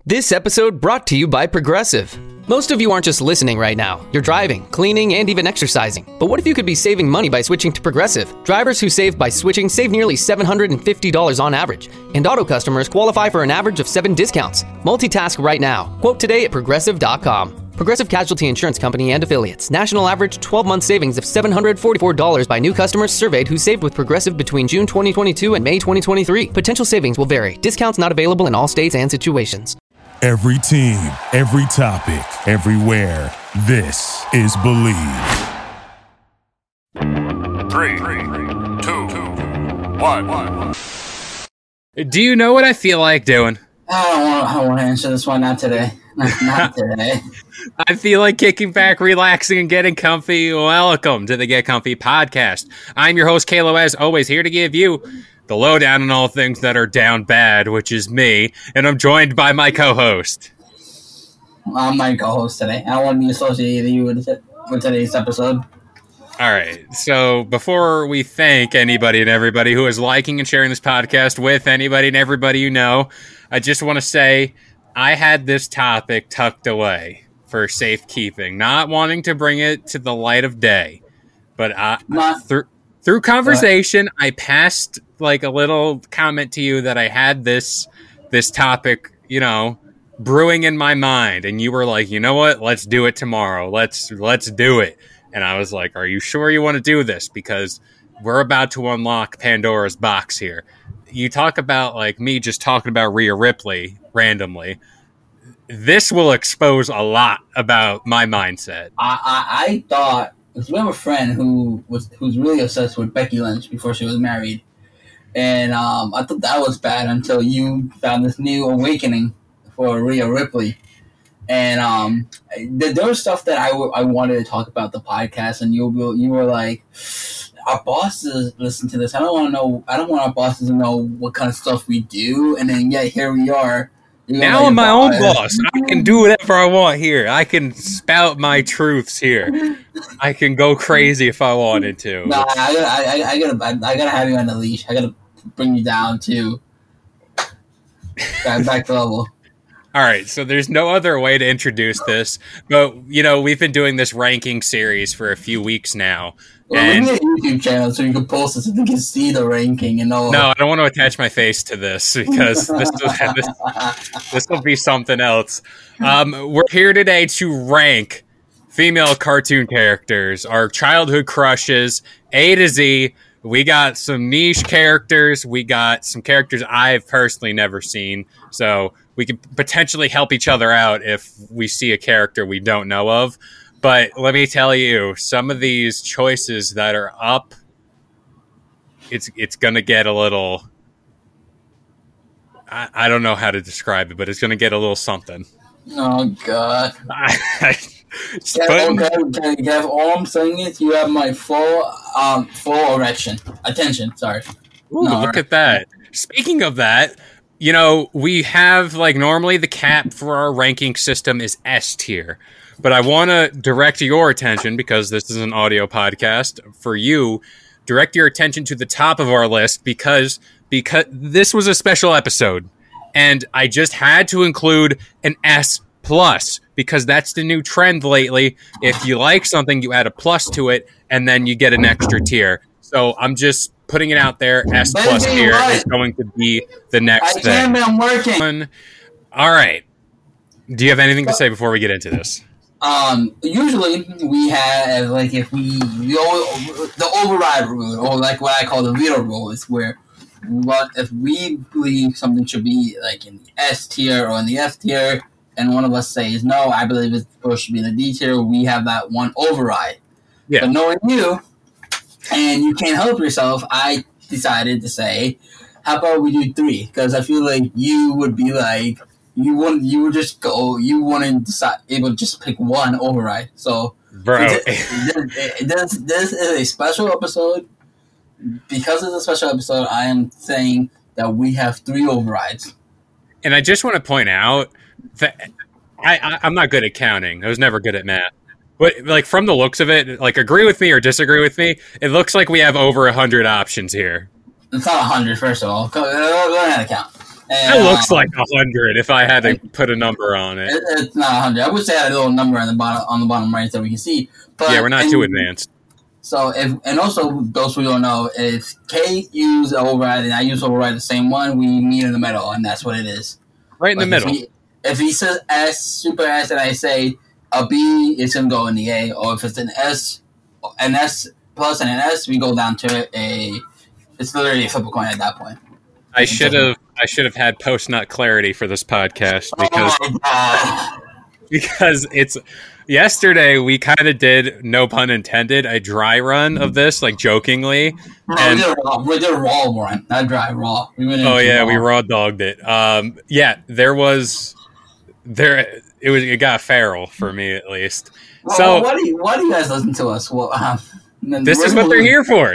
This episode brought to you by Progressive. Most of you aren't just listening right now. You're driving, cleaning, and even exercising. But what if you could be saving money by switching to Progressive? Drivers who save by switching save nearly $750 on average. And auto customers qualify for an average of 7 discounts. Multitask right now. Quote today at Progressive.com. Progressive Casualty Insurance Company and Affiliates. National average 12-month savings of $744 by new customers surveyed who saved with Progressive between June 2022 and May 2023. Potential savings will vary. Discounts not available in all states and situations. Every team, every topic, everywhere. This is Believe. 3, 2, 1. Do you know what I feel like doing? I don't want to answer this one. Not today. Not today. I feel like kicking back, relaxing, and getting comfy. Welcome to the Get Comfy podcast. I'm your host, Kalo, as always, here to give you the lowdown on all things that are down bad, which is me, and I'm joined by my co-host. I'm my co-host today. I don't want to be associated with today's episode. All right, so before we thank anybody and everybody who is liking and sharing this podcast with anybody and everybody you know, I just want to say I had this topic tucked away for safekeeping, not wanting to bring it to the light of day, but through conversation, I passed like a little comment to you that I had this topic, brewing in my mind, and you were like, you know what? Let's do it tomorrow. Let's do it. And I was like, are you sure you want to do this? Because we're about to unlock Pandora's box here. You talk about like me just talking about Rhea Ripley randomly. This will expose a lot about my mindset. I thought, because we have a friend who's really obsessed with Becky Lynch before she was married. And I thought that was bad until you found this new awakening for Rhea Ripley. And there was stuff that I wanted to talk about the podcast, and you were like, our bosses listen to this. I don't want our bosses to know what kind of stuff we do. And then here we are. Now I'm my own boss. I can do whatever I want here. I can spout my truths here. I can go crazy if I wanted to. Nah, I gotta have you on the leash. I gotta bring you down to back to level. All right, so there's no other way to introduce this, but we've been doing this ranking series for a few weeks now. Well, we need a YouTube channel so you can post it so you can see the ranking and all. No, I don't want to attach my face to this because this will be something else. We're here today to rank female cartoon characters, our childhood crushes, A to Z. We got some niche characters. We got some characters I've personally never seen. So we could potentially help each other out if we see a character we don't know of. But let me tell you, some of these choices that are up, it's going to get a little... I don't know how to describe it, but it's going to get a little something. Oh, God. Kev, all I'm saying is you have my full erection. Attention, sorry. Ooh, look at that. Speaking of that, we have, normally the cap for our ranking system is S tier. But I want to direct your attention, because this is an audio podcast, for you, direct your attention to the top of our list, because this was a special episode. And I just had to include an S+, because that's the new trend lately. If you like something, you add a plus to it, and then you get an extra tier. So I'm just putting it out there. S+ tier is going to be the next thing. I'm working. All right. Do you have anything to say before we get into this? Usually we have, the override rule, or like what I call the veto rule, is where if we believe something should be in the S tier or in the F tier, and one of us says, no, I believe it should be in the D tier, we have that one override. Yeah. But knowing you, and you can't help yourself, I decided to say, how about we do 3? Because I feel like you would be like, you wouldn't decide able to just pick one override. So, bro, this is a special episode. Because it's a special episode, I am saying that we have 3 overrides. And I just want to point out that I'm not good at counting. I was never good at math. But from the looks of it, agree with me or disagree with me, it looks like we have over 100 options here. It's not 100, first of all. Learn how to count. And, It looks like 100 if I had to put a number on it. It's not 100. I wish I had a little number on the bottom right so we can see. But Yeah, we're not too advanced. So and also those who don't know, if Kate used override and I use override the same one, we meet in the middle, and that's what it is. Right in the middle. If he says S, super S, and I say a B, it's gonna go in the A. Or if it's an S plus and an S, we go down to a. It's literally a flip a coin at that point. I should have had post nut clarity for this podcast because it's yesterday we kind of did, no pun intended, a dry run of this, like jokingly. No, we did a raw one, not dry, raw. We raw dogged it. It got feral for me at least. Well, so why do you guys listen to us? Well, this is what they're here for.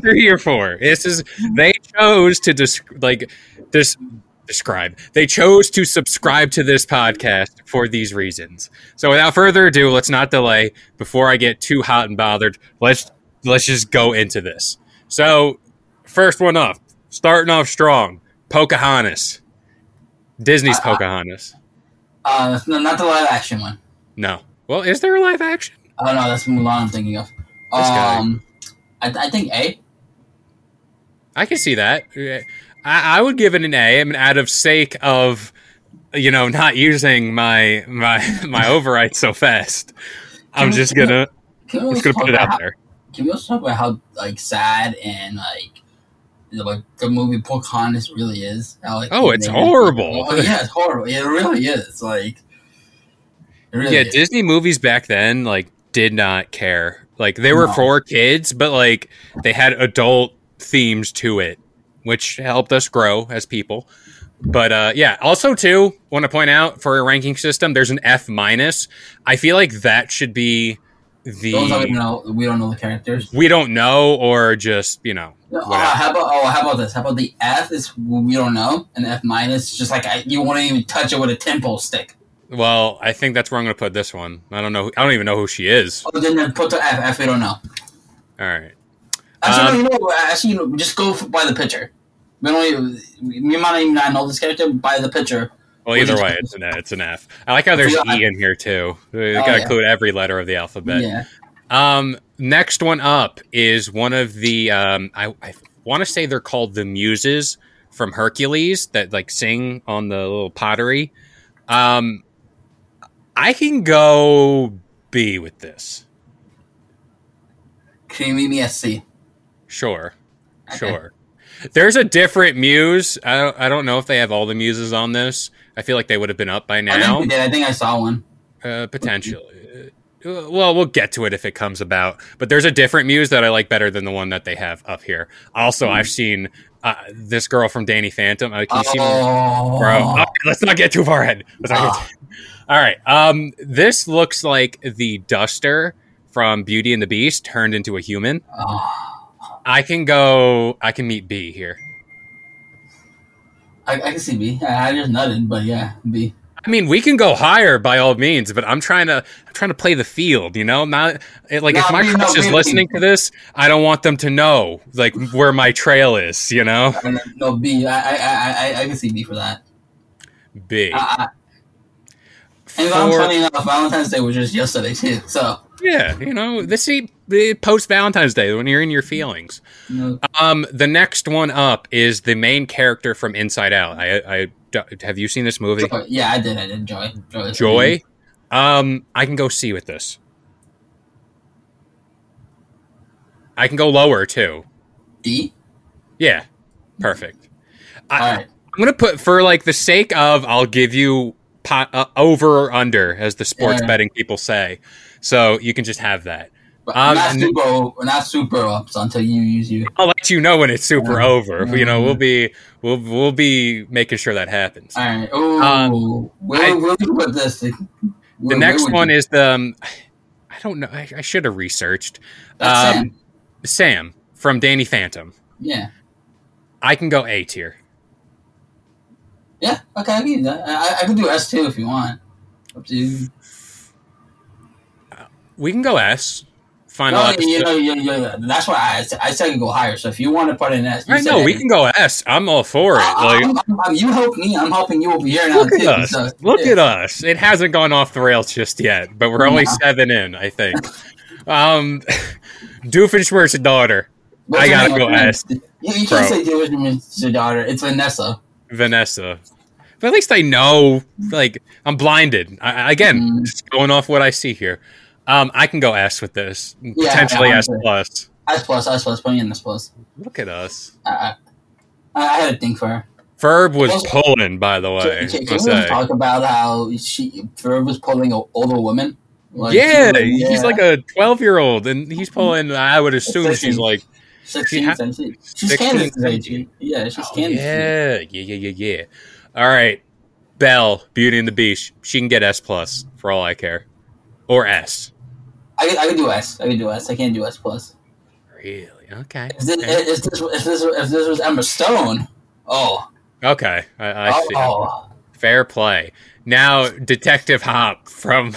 They chose to describe. They chose to subscribe to this podcast for these reasons. So without further ado, let's not delay. Before I get too hot and bothered, let's just go into this. So first one up, starting off strong, Pocahontas. Disney's Pocahontas. Not the live action one. No. Well, is there a live action? Oh no, that's Mulan I'm thinking of. This guy. I think A. I can see that. I would give it an A. I mean, out of sake of, not using my override so fast. I'm just gonna put it out there. Can we also talk about how sad and the movie Pocahontas really is? How, it's horrible. Oh yeah, it's horrible. It really is. Is. Disney movies back then did not care. They were for kids, but they had adult themes to it, which helped us grow as people. But also too, want to point out for a ranking system, there's an F-. I feel like that should be the. We don't know the characters. We don't know, or just how about this? How about the F is we don't know, and F- just you won't even touch it with a temple stick. Well, I think that's where I'm going to put this one. I don't know. I don't even know who she is. Oh, then put the F. F we don't know. All right. Actually, just go by the picture. We might not even not know this character by the picture. Well, either way, it's an F. I like how there's E in here too. They got to include every letter of the alphabet. Yeah. Next one up is one of the I want to say they're called the Muses from Hercules that sing on the little pottery. I can go B with this. Can you meet me at C? Sure. There's a different muse. I don't know if they have all the muses on this. I feel like they would have been up by now. I think we did. I think I saw one. Potentially. Well, we'll get to it if it comes about. But there's a different muse that I like better than the one that they have up here. Also, I've seen this girl from Danny Phantom. Can you see me? Bro, okay, let's not get too far ahead. All right. This looks like the Duster from Beauty and the Beast turned into a human. I can meet B here. I can see B. I just nutted, but yeah, B. I mean, we can go higher by all means, but I'm trying to play the field, Not if my crush is listening to this, I don't want them to know where my trail is, No, B. I can see B for that. B. And funny enough, Valentine's Day was just yesterday too. So yeah, this post Valentine's Day when you're in your feelings. No. The next one up is the main character from Inside Out. I have you seen this movie? Yeah, I did. Joy. Joy. I can go C with this. I can go lower too. D. Yeah, perfect. All right. I'm gonna put for the sake of I'll give you over or under as the sports betting people say, so you can just have that. But not super ups until you use you. I'll let you know when it's super over. We'll be making sure that happens. All right. Oh, where do you put this? The next one is the. I don't know. I should have researched. Sam from Danny Phantom. Yeah. I can go A tier. Yeah. Okay. I can do that. I can do S too if you want. Up to you. We can go S. final No, episode. that's why I said I could go higher. So if you want to put in S, I know we can go S. I'm all for it. You help me. I'm helping you over here now. Look at us. So, Look at us. It hasn't gone off the rails just yet, but we're only 7 in, I think. Doofenshmirtz's daughter. I gotta go S. You can't say Doofenshmirtz's daughter. It's Vanessa. But at least I know, like, I'm blinded. Again, just going off what I see here. I can go S with this. Potentially S+. S+, put me in S+. Look at us. I had a thing for her. Ferb was pulling, by the way. Can we talk about how Ferb was pulling older women? Like, he's like a 12-year-old, and he's pulling, I would assume 16. she's like... 16, 17. She's Candace's age. Yeah, she's Candace's age. Yeah. All right. Belle, Beauty and the Beast. She can get S+, for all I care. Or S. I can do S. I can't do S+. Really? Okay. If this was Emma Stone, okay, I see. Fair play. Now, Detective Hop from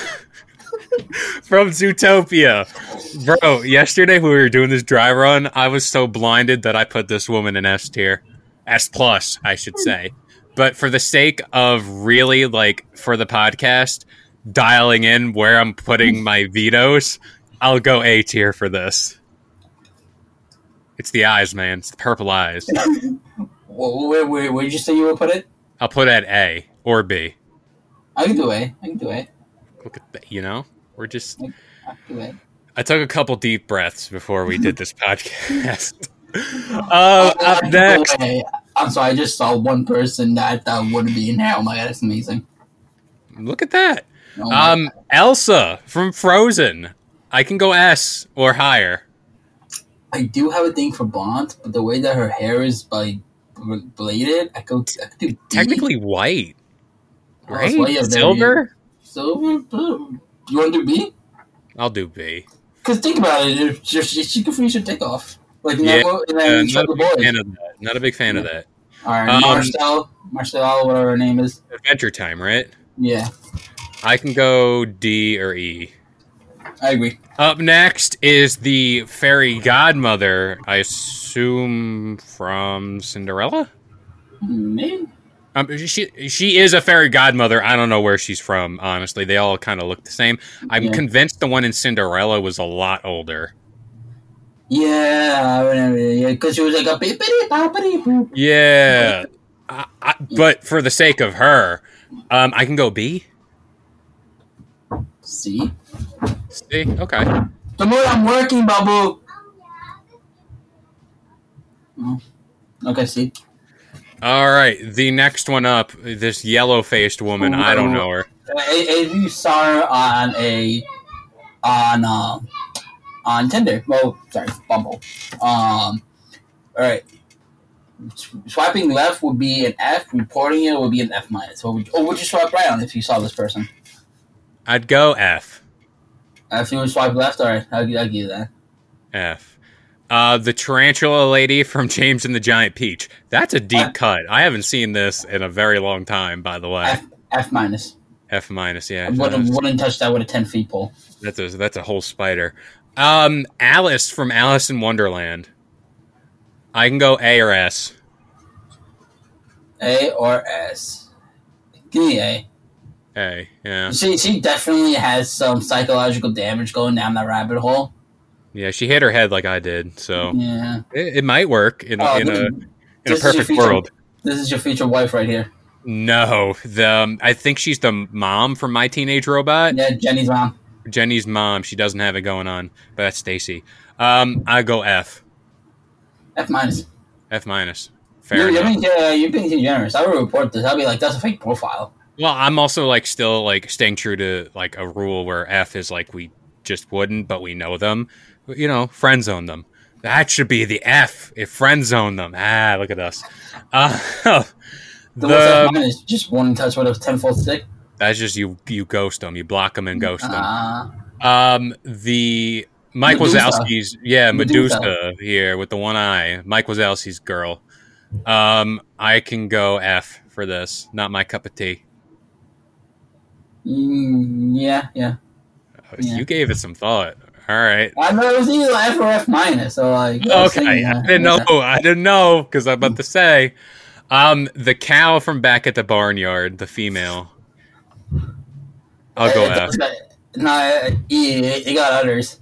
Zootopia. Bro, yesterday when we were doing this dry run, I was so blinded that I put this woman in S tier. S+, I should say. But for the sake of really, like, for the podcast, dialing in where I'm putting my vetoes, I'll go A tier for this. It's the eyes, man. It's the purple eyes. Where did you say you would put it? I'll put it at A or B. I can do A. Look at that, we're just... I can do A. I took a couple deep breaths before we did this podcast. Up next... I'm sorry, I just saw one person that I thought would be in here. Oh my god, that's amazing. Look at that. Elsa from Frozen. I can go S or higher. I do have a thing for blonde, but the way that her hair is like bladed, I could do B. Technically white, right? Silver. You want to do B? I'll do B. Because think about it, she could freeze her dick off. Like not a big fan of that. All right, Marcel, whatever her name is. Adventure Time, right? Yeah. I can go D or E. I agree. Up next is the fairy godmother, I assume from Cinderella? Maybe. She is a fairy godmother. I don't know where she's from, honestly. They all kind of look the same. I'm convinced the one in Cinderella was a lot older. Yeah, because she was like a beep-a-dee-bop-a-dee-boop. Yeah. But for the sake of her, I can go B. C. Okay. The more I'm working, Babu. Okay, C. All right. The next one up, this yellow-faced woman. I don't know her. If you saw her on Tinder. Well, sorry, Bumble. All right. Swiping left would be an F. Reporting it would be an F-. Would you swipe right on if you saw this person? I'd go F. If you would swipe left, all right, I'll give you that. F. The tarantula lady from James and the Giant Peach. That's a deep cut. I haven't seen this in a very long time, by the way. F-. F-, yeah. I wouldn't touch that with a 10-foot pole. That's a whole spider. Alice from Alice in Wonderland. I can go A or S. A or S. Give me A. A, yeah. She definitely has some psychological damage going down that rabbit hole. Yeah, she hit her head like I did, so yeah, it might work in a perfect world. This is your future wife right here. No, I think she's the mom from My Teenage Robot. Yeah, Jenny's mom. Jenny's mom. She doesn't have it going on, but that's Stacy. I go F. F-. F-. Fair enough. You're being too generous. I would report this. I'll be like, that's a fake profile. Well, I'm also like still like staying true to like a rule where F is like we just wouldn't, but we know them. Friend zone them. That should be the F if friend zone them. Look at us. The F- is just one touch with a 10-foot stick. That's just you ghost them. You block them and ghost them. The Mike Wazowski's Medusa here with the one eye. Mike Wazowski's girl. I can go F for this. Not my cup of tea. Yeah. You gave it some thought. All right. I know it was either F or F minus. So like, Okay, I didn't know because I'm about to say, the cow from back at the barnyard, the female. I'll go F. No, it got udders.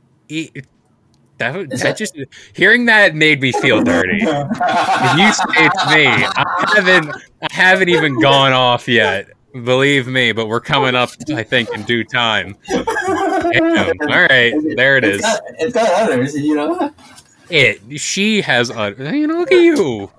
That just hearing that made me feel dirty. You saved me. I haven't even gone off yet. Believe me, but we're coming up, I think, in due time. Damn. All right, there it is. It's got udders, you know. She has udders. You know, look at you.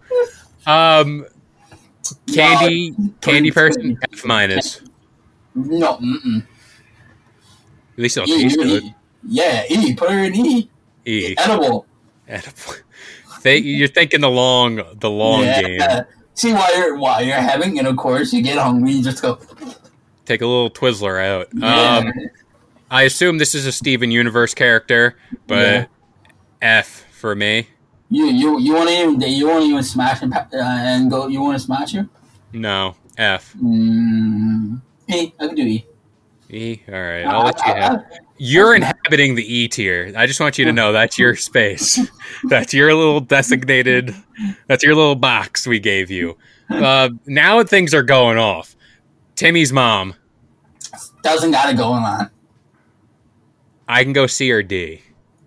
Candy person F minus. No. At least it'll taste good. Yeah, E. Put her in E. E. Edible. You're thinking the long game. See, while you're having it, of course, you get hungry, you just go. Take a little Twizzler out. Yeah. I assume this is a Steven Universe character, but F for me. You won't even smash and go. You want to smash her? No, F. E. I can do E. E. All right, I'll let you have. You're inhabiting the E tier. I just want you to know that's your space. That's your little designated. That's your little box we gave you. Now things are going off. Timmy's mom. Doesn't got it going on. I can go C or D.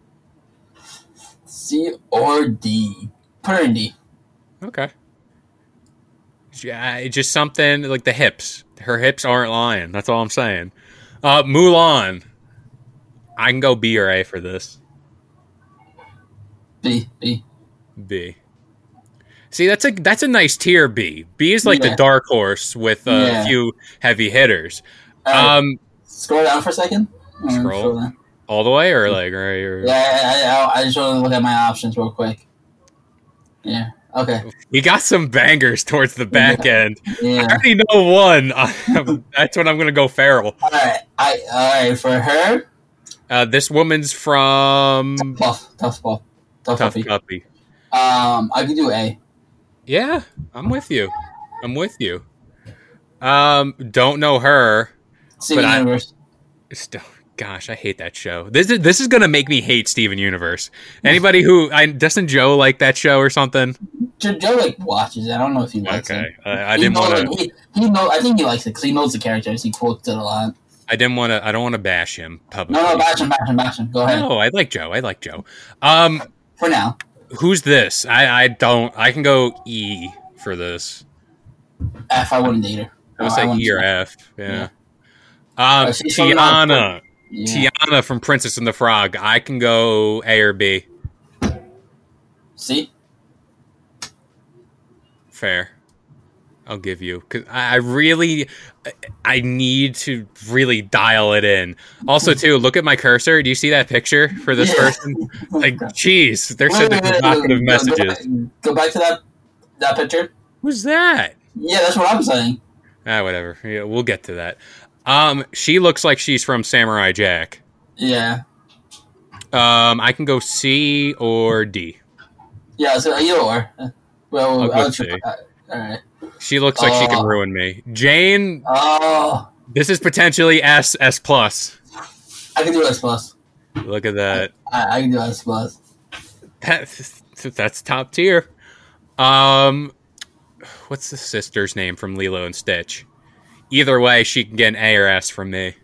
C or D. Put her in D. Okay. Just something like the hips. Her hips aren't lying. That's all I'm saying. Mulan. I can go B or A for this. B. See, that's a nice tier B. B is like the dark horse with a few heavy hitters. Scroll down for a second. Scroll all the way or like right? Or... Yeah, I just want to look at my options real quick. Yeah. Okay. We got some bangers towards the back end. Yeah. I already know one. That's when I'm going to go feral. All right. For her. This woman's from Tough Puppy. I could do A. Yeah, I'm with you. Don't know her. Steven Universe. Gosh, I hate that show. This is gonna make me hate Steven Universe. Anybody who doesn't Joe like that show or something? Joe like watches it. I don't know if he likes it. I didn't want to. He knows. I think he likes it because he knows the characters. He quotes it a lot. I don't want to bash him publicly. No, bash him. Go ahead. No, I like Joe. For now. Who's this? I can go E for this. F. I wouldn't date her. I would say E or F. Yeah. Tiana. Yeah. Tiana from Princess and the Frog. I can go A or B. C. Fair. I'll give you because I need to really dial it in. Also, too, look at my cursor. Do you see that picture for this person? Like, jeez, they're sending provocative messages. Go back to that picture. Who's that? Yeah, that's what I'm saying. Whatever. Yeah, we'll get to that. She looks like she's from Samurai Jack. Yeah. I can go C or D. Yeah, so either or. Well, I'll go C. All right. She looks like she can ruin me. Jane. This is potentially S plus. I can do S plus. Look at that. I can do S plus. That's top tier. What's the sister's name from Lilo and Stitch? Either way, she can get an A or S from me.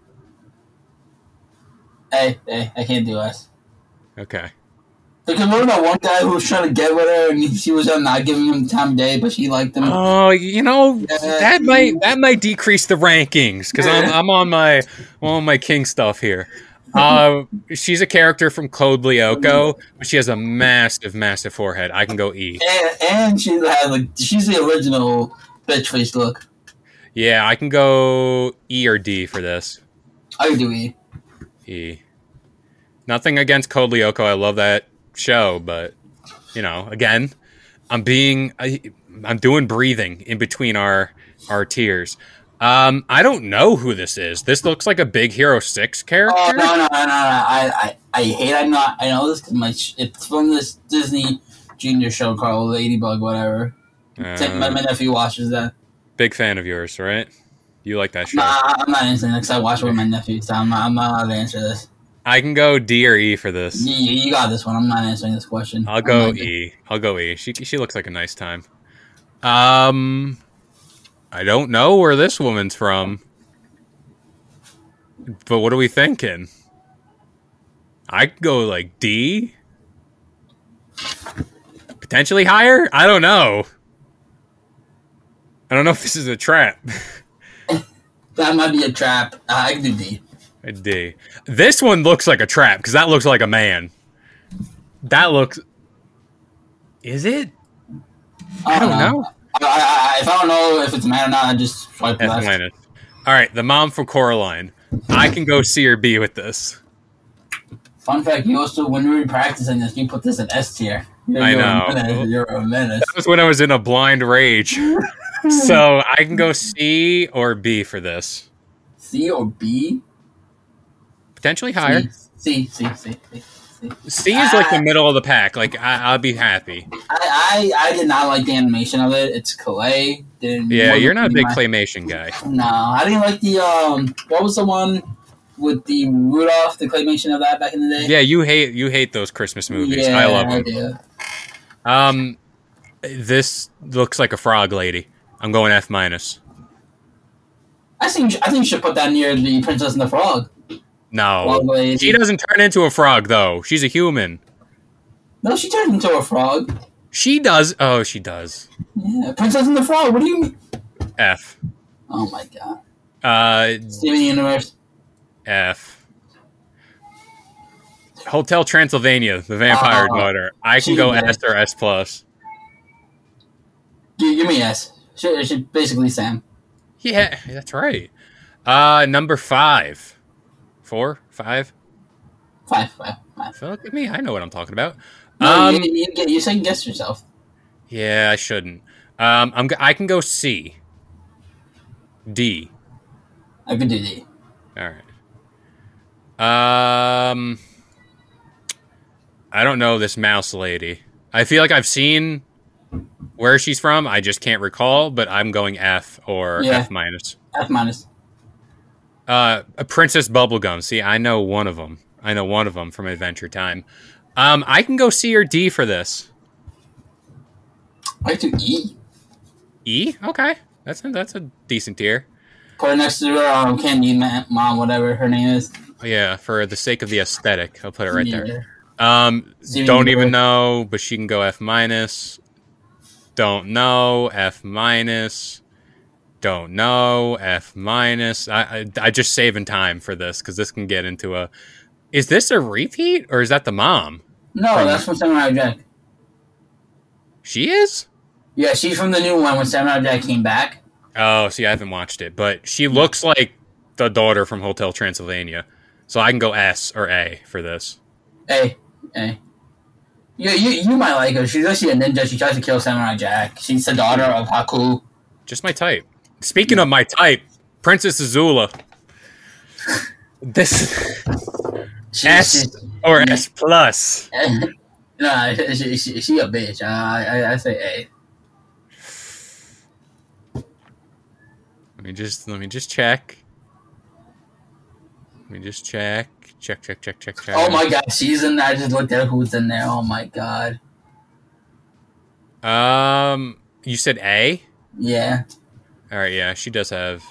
A. I can't do S. Okay. Because remember that one guy who was trying to get with her and she was not giving him the time of day, but she liked him? Oh, that might decrease the rankings because I'm on my king stuff here. She's a character from Code Lyoko, but she has a massive forehead. I can go E. And she's the original bitch face look. Yeah, I can go E or D for this. I can do E. E. Nothing against Code Lyoko. I love that show, but again, I'm doing breathing in between our tiers. I don't know who this is. This looks like a Big Hero 6 character. Oh no! I hate. I know this because it's from this Disney Junior show called Ladybug, whatever. My nephew watches that. Big fan of yours, right? You like that show? Nah, I'm not answering because I watch it with my nephew, so I'm not allowed to answer this. I can go D or E for this. You got this one. I'm not answering this question. I'll go E. I'll go E. She looks like a nice time. I don't know where this woman's from, but what are we thinking? I could go like D. Potentially higher? I don't know. I don't know if this is a trap. That might be a trap. I can do D. A D. This one looks like a trap because that looks like a man. That looks. Is it? I don't know. If I don't know if it's a man or not, I just swipe left. F-. All right, the mom from Coraline. I can go C or B with this. Fun fact: you also, when we were practicing this, you put this in S tier. I know. You're a menace. That was when I was in a blind rage. So I can go C or B for this. C or B? Potentially higher. C. C is like the middle of the pack. Like I'll be happy. I did not like the animation of it. It's clay. Yeah, you're not a big claymation guy. No, I didn't like the what was the one with the Rudolph, the claymation of that back in the day? Yeah, you hate those Christmas movies. Yeah, I love them. This looks like a frog lady. I'm going F-. I think you should put that near the Princess and the Frog. No, she doesn't turn into a frog though. She's a human. No, she turns into a frog. She does. Oh, she does. Yeah, Princess and the Frog. What do you mean? F. Oh my god. Steven Universe. F. Hotel Transylvania, the Vampire Daughter. I can go S or S plus. Give me S. She's basically Sam. Yeah, that's right. Number 5. 4? 5? 5. Look at me. I know what I'm talking about. No, you second guess yourself. Yeah, I shouldn't. I can go C. D. I could do D. All right. I don't know this mouse lady. I feel like I've seen where she's from. I just can't recall, but I'm going F or F-. F-. A Princess Bubblegum. See, I know one of them. From Adventure Time. I can go C or D for this. I do E. E? Okay. That's a decent tier. Put it next to her Candy Mom, whatever her name is. Yeah, for the sake of the aesthetic, I'll put it right there. Yeah. Don't even know, but she can go F-. Don't know, F-. Don't know, F-. I just saving time for this because this can get into a. Is this a repeat or is that the mom? No, that's from Samurai Jack. She is? Yeah, she's from the new one when Samurai Jack came back. Oh, see, I haven't watched it, but she looks like the daughter from Hotel Transylvania. So I can go S or A for this. A. Yeah, you might like her. She's actually a ninja. She tries to kill Samurai Jack. She's the daughter of Haku. Just my type. Speaking of my type, Princess Azula. This S or S plus. Nah, she a bitch. I say A. Let me just check. Check. Oh my god, she's in there. I just looked at who's in there. Oh my god. You said A? Yeah. All right, yeah, she does have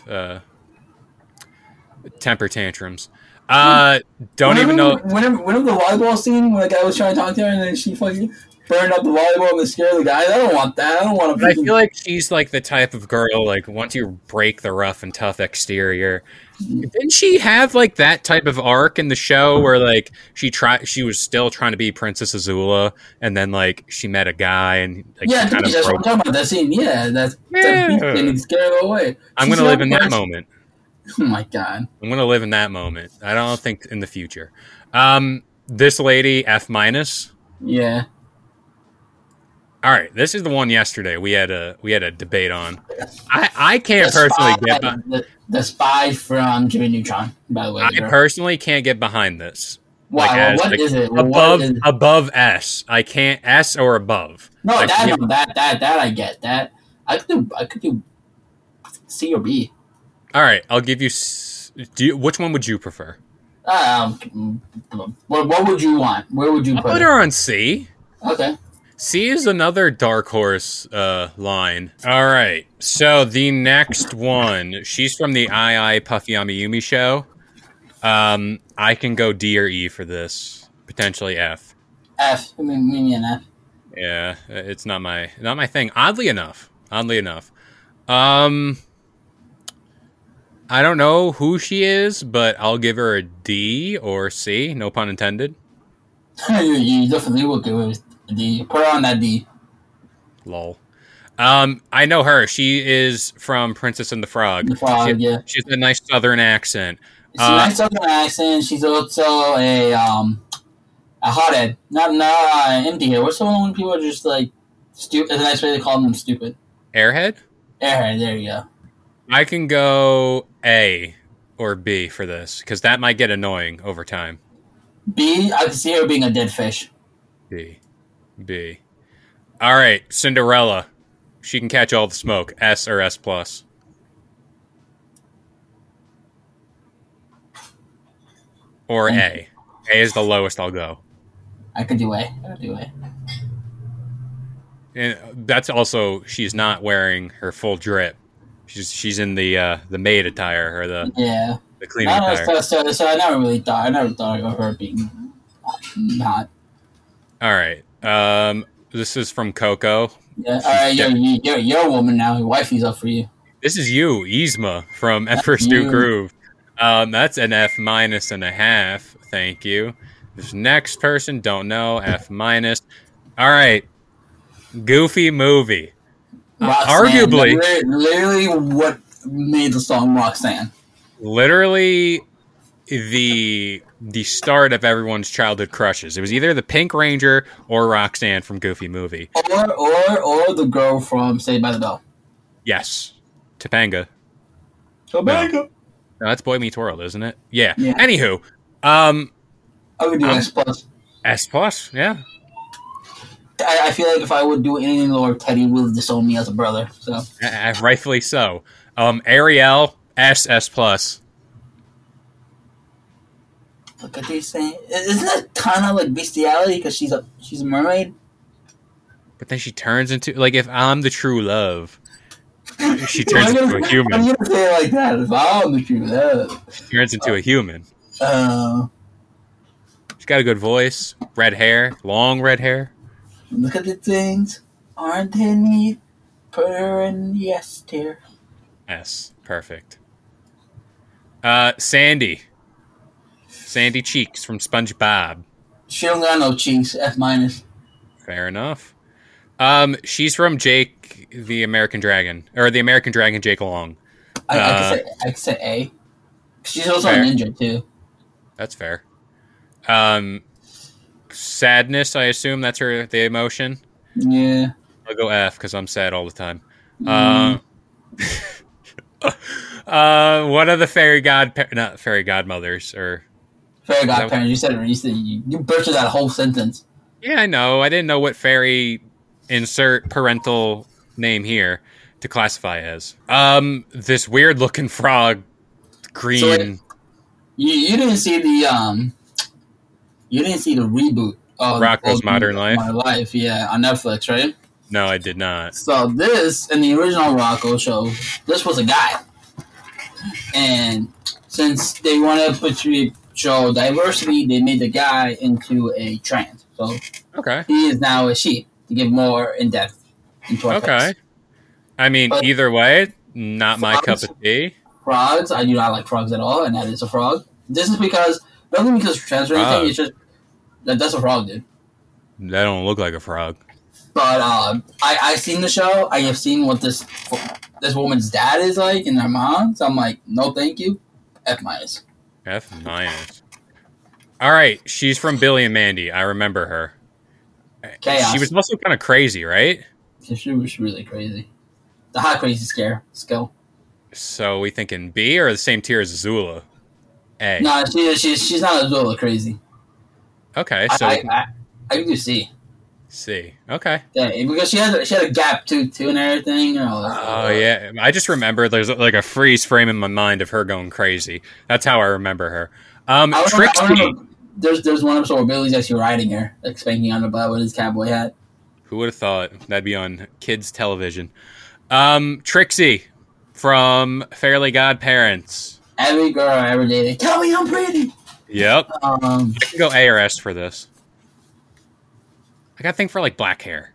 temper tantrums. Don't even know. Whenever the volleyball scene, when the guy was trying to talk to her, and then she fucking burned up the volleyball and scared the guys. I don't want that. I don't want to. I feel like she's like the type of girl, like once you break the rough and tough exterior. Didn't she have like that type of arc in the show where like she was still trying to be Princess Azula, and then like she met a guy and like that's what I'm talking about. That scene, that's and scared her away. I'm gonna live in that moment. Oh my god, I'm gonna live in that moment. I don't think in the future. This lady F-. Yeah. All right, this is the one yesterday we had a debate on. I can't personally get the spy from Jimmy Neutron. By the way, I personally can't get behind this. Why? What is it? Above S. I can't S or above. No, that I get that. I could do C or B. All right, I'll give you. Which one would you prefer? What would you want? Where would you I'll put put her? her on C. Okay. C is another dark horse line. All right. So the next one, she's from the II Puffy Amiyumi show. I can go D or E for this. Potentially F. F. Me an F. Yeah, it's not my thing. Oddly enough. I don't know who she is, but I'll give her a D or C. No pun intended. You definitely will give her a D. Put her on that D. Lol. I know her. She is from Princess and the Frog. The Frog, yeah. She's a nice Southern accent. She's a nice Southern accent. She's also a hothead. Not empty here. What's the one when people are just like stupid? It's a nice way to call them stupid. Airhead? Airhead. There you go. I can go A or B for this because that might get annoying over time. B. I can see her being a dead fish. B. All right, Cinderella. She can catch all the smoke. S or S plus. Or A. A is the lowest I'll go. I could do A. And that's also she's not wearing her full drip. She's in the maid attire or the cleaning attire. So I never thought of her being hot. All right. This is from Coco. Yeah. All right. You're a woman now. Your wifey's up for you. This is you, Yzma from Emperor's New Groove. That's an F minus and a half. Thank you. This next person, don't know. F minus. All right. Goofy movie. Roxanne, Arguably. Literally what made the song Roxanne. Literally the start of everyone's childhood crushes. It was either the Pink Ranger or Roxanne from Goofy movie. Or the girl from Saved by the Bell. Yes. Topanga. Topanga. No, that's Boy Meets World, isn't it? Yeah. Anywho. I would do S plus. S plus, yeah. I feel like if I would do anything lower, Teddy would disown me as a brother. So rightfully so. Ariel, S plus. Look at these things. Isn't that kind of like bestiality because she's a mermaid? But then she turns into if I'm the true love, she turns into a human. I'm gonna say it like that. If I'm the true love, she turns into a human. She's got a good voice, red hair, long red hair. Look at the things. Aren't they neat? Put her in the S tier. S. Perfect. Sandy. Sandy Cheeks from SpongeBob. She don't got no cheeks. F minus. Fair enough. She's from Jake the American Dragon. Or the American Dragon Jake Long. I could say A. She's also fair. a ninja, too. That's fair. Sadness, I assume that's the emotion. Yeah. I'll go F because I'm sad all the time. One of the not fairy godmothers or fairy godparents. You butchered that whole sentence. Yeah, I know. I didn't know what fairy insert parental name here to classify as. This weird looking frog, green. So you didn't see the reboot of Rocko's Modern Life? Modern Life, yeah, on Netflix, right? No, I did not. So this, in the original Rocko show, this was a guy. And since they wanted to show diversity, they made the guy into a trans. So okay, he is now a she, to give more in-depth into our face. I mean, but either way, not my cup of tea. Frogs, I do not like frogs at all, and that is a frog. This is because, nothing because of trans or anything, it's just, that's a frog, dude. That don't look like a frog. But I've seen the show. I have seen what this woman's dad is like and her mom. So I'm like, no, thank you. F minus. F minus. All right, she's from Billy and Mandy. I remember her. Chaos. She was also kind of crazy, right? She was really crazy. The hot crazy skill. So we thinking B or the same tier as Azula? A. No, she's not Azula crazy. Okay, so I can do C. C. Okay. Yeah, because she had a gap too and everything. Yeah. I just remember there's like a freeze frame in my mind of her going crazy. That's how I remember her. Trixie. There's one episode where Billy's actually riding her, like spanking on the butt with his cowboy hat. Who would have thought that'd be on kids' television? Trixie from Fairly Godparents. Every girl I ever dated, tell me I'm pretty. Yep. I can go A or S for this. I got a thing for like black hair.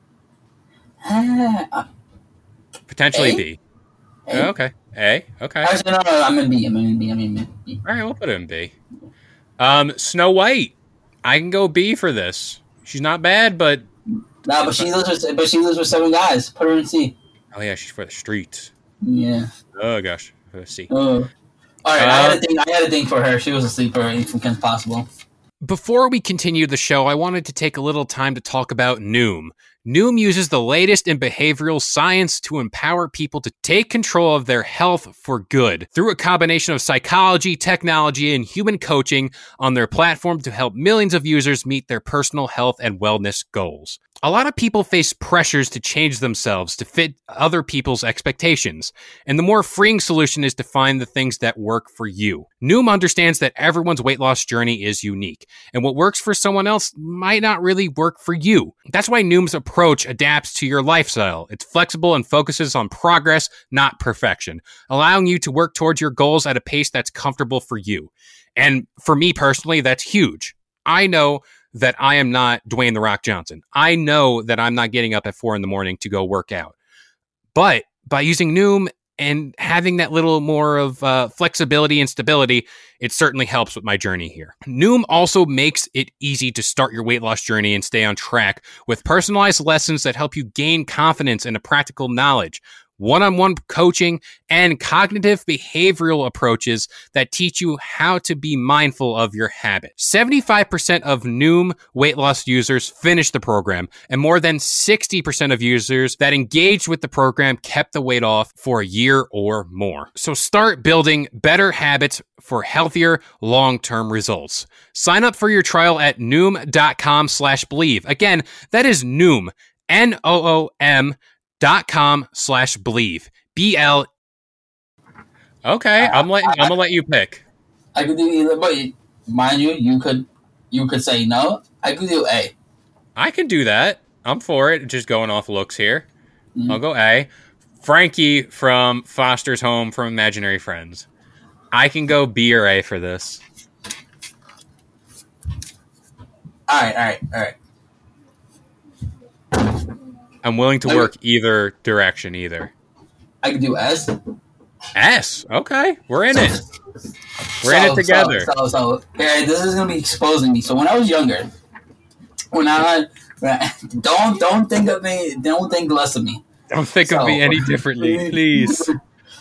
Potentially A? B. A? Okay. A. Okay. Actually, no, I'm in B. I'm in B. All right, we'll put it in B. Snow White. I can go B for this. She's not bad, but No, but she lives with 7 guys. Put her in C. oh yeah, she's for the streets. Yeah. Oh gosh, for the C. All right, I had a thing for her. She was a sleeper if possible. Before we continue the show, I wanted to take a little time to talk about Noom. Noom uses the latest in behavioral science to empower people to take control of their health for good through a combination of psychology, technology, and human coaching on their platform to help millions of users meet their personal health and wellness goals. A lot of people face pressures to change themselves to fit other people's expectations, and the more freeing solution is to find the things that work for you. Noom understands that everyone's weight loss journey is unique, and what works for someone else might not really work for you. That's why Noom's approach adapts to your lifestyle. It's flexible and focuses on progress, not perfection, allowing you to work towards your goals at a pace that's comfortable for you. And for me personally, that's huge. I know that I am not Dwayne The Rock Johnson. I know that I'm not getting up at 4 a.m. to go work out. But by using Noom and having that little more of flexibility and stability, it certainly helps with my journey here. Noom also makes it easy to start your weight loss journey and stay on track with personalized lessons that help you gain confidence and a practical knowledge, one-on-one coaching, and cognitive behavioral approaches that teach you how to be mindful of your habits. 75% of Noom weight loss users finished the program, and more than 60% of users that engaged with the program kept the weight off for a year or more. So start building better habits for healthier long-term results. Sign up for your trial at Noom.com/believe. Again, that is Noom, Noom.com/believe. BL. Okay, I'm gonna let you pick. I could do either, but mind you, you could say no. I could do A. I can do that. I'm for it. Just going off looks here. I'll go A. Frankie from Foster's Home from Imaginary Friends. I can go B or A for this. All right. I'm willing to work either direction, either. I could do S. S. Okay, we're in it. We're in it together. So, this is gonna be exposing me. So when I was younger, don't think of me. Don't think less of me. Don't think of me any differently, please.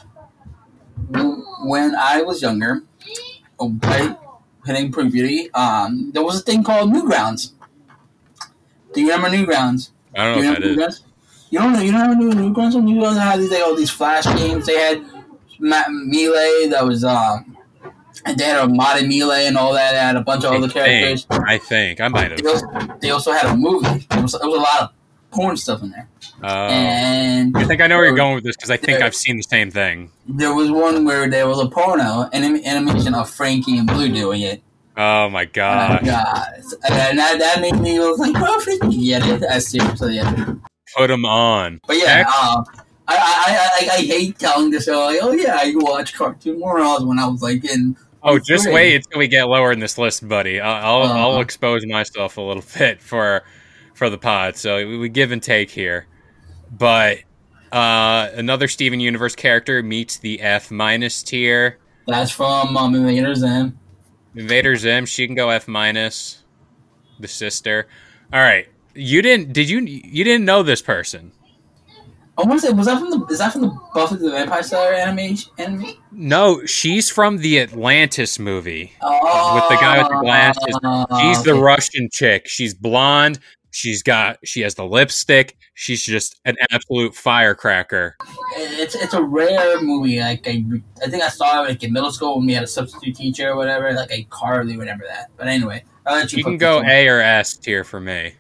When I was younger, hitting puberty, there was a thing called Newgrounds. Do you remember Newgrounds? I don't know what that is. You don't know Newgrounds? Newgrounds had these flash games. They had Melee that was and they had a modded Melee and all that. They had a bunch of other characters. I think I might have. They also had a movie. There was a lot of porn stuff in there. And I think I know where you're going with this because I think I've seen the same thing. There was one where there was a porno animation of Frankie and Blue doing it. Oh my gosh. And that made me like, perfect. Get it? I seriously get it. Put them on. But yeah, I hate telling the show, like, oh yeah, I watched Cartoon Morals when I was like in. Oh, just wait until we get lower in this list, buddy. I'll expose myself a little bit for the pod. So we give and take here. But another Steven Universe character meets the F- tier. That's from Invader Zim. Invader Zim, she can go F-. The sister. All right. You didn't know this person. I want to say, is that from the Buffy the Vampire Slayer anime? No, she's from the Atlantis movie. With the guy with the glasses. She's the Russian chick. She's blonde. She has the lipstick. She's just an absolute firecracker. It's a rare movie. Like I think I saw it like in middle school when we had a substitute teacher or whatever. Like I hardly remember that. But anyway, I'll let you. You can go A or S tier for me.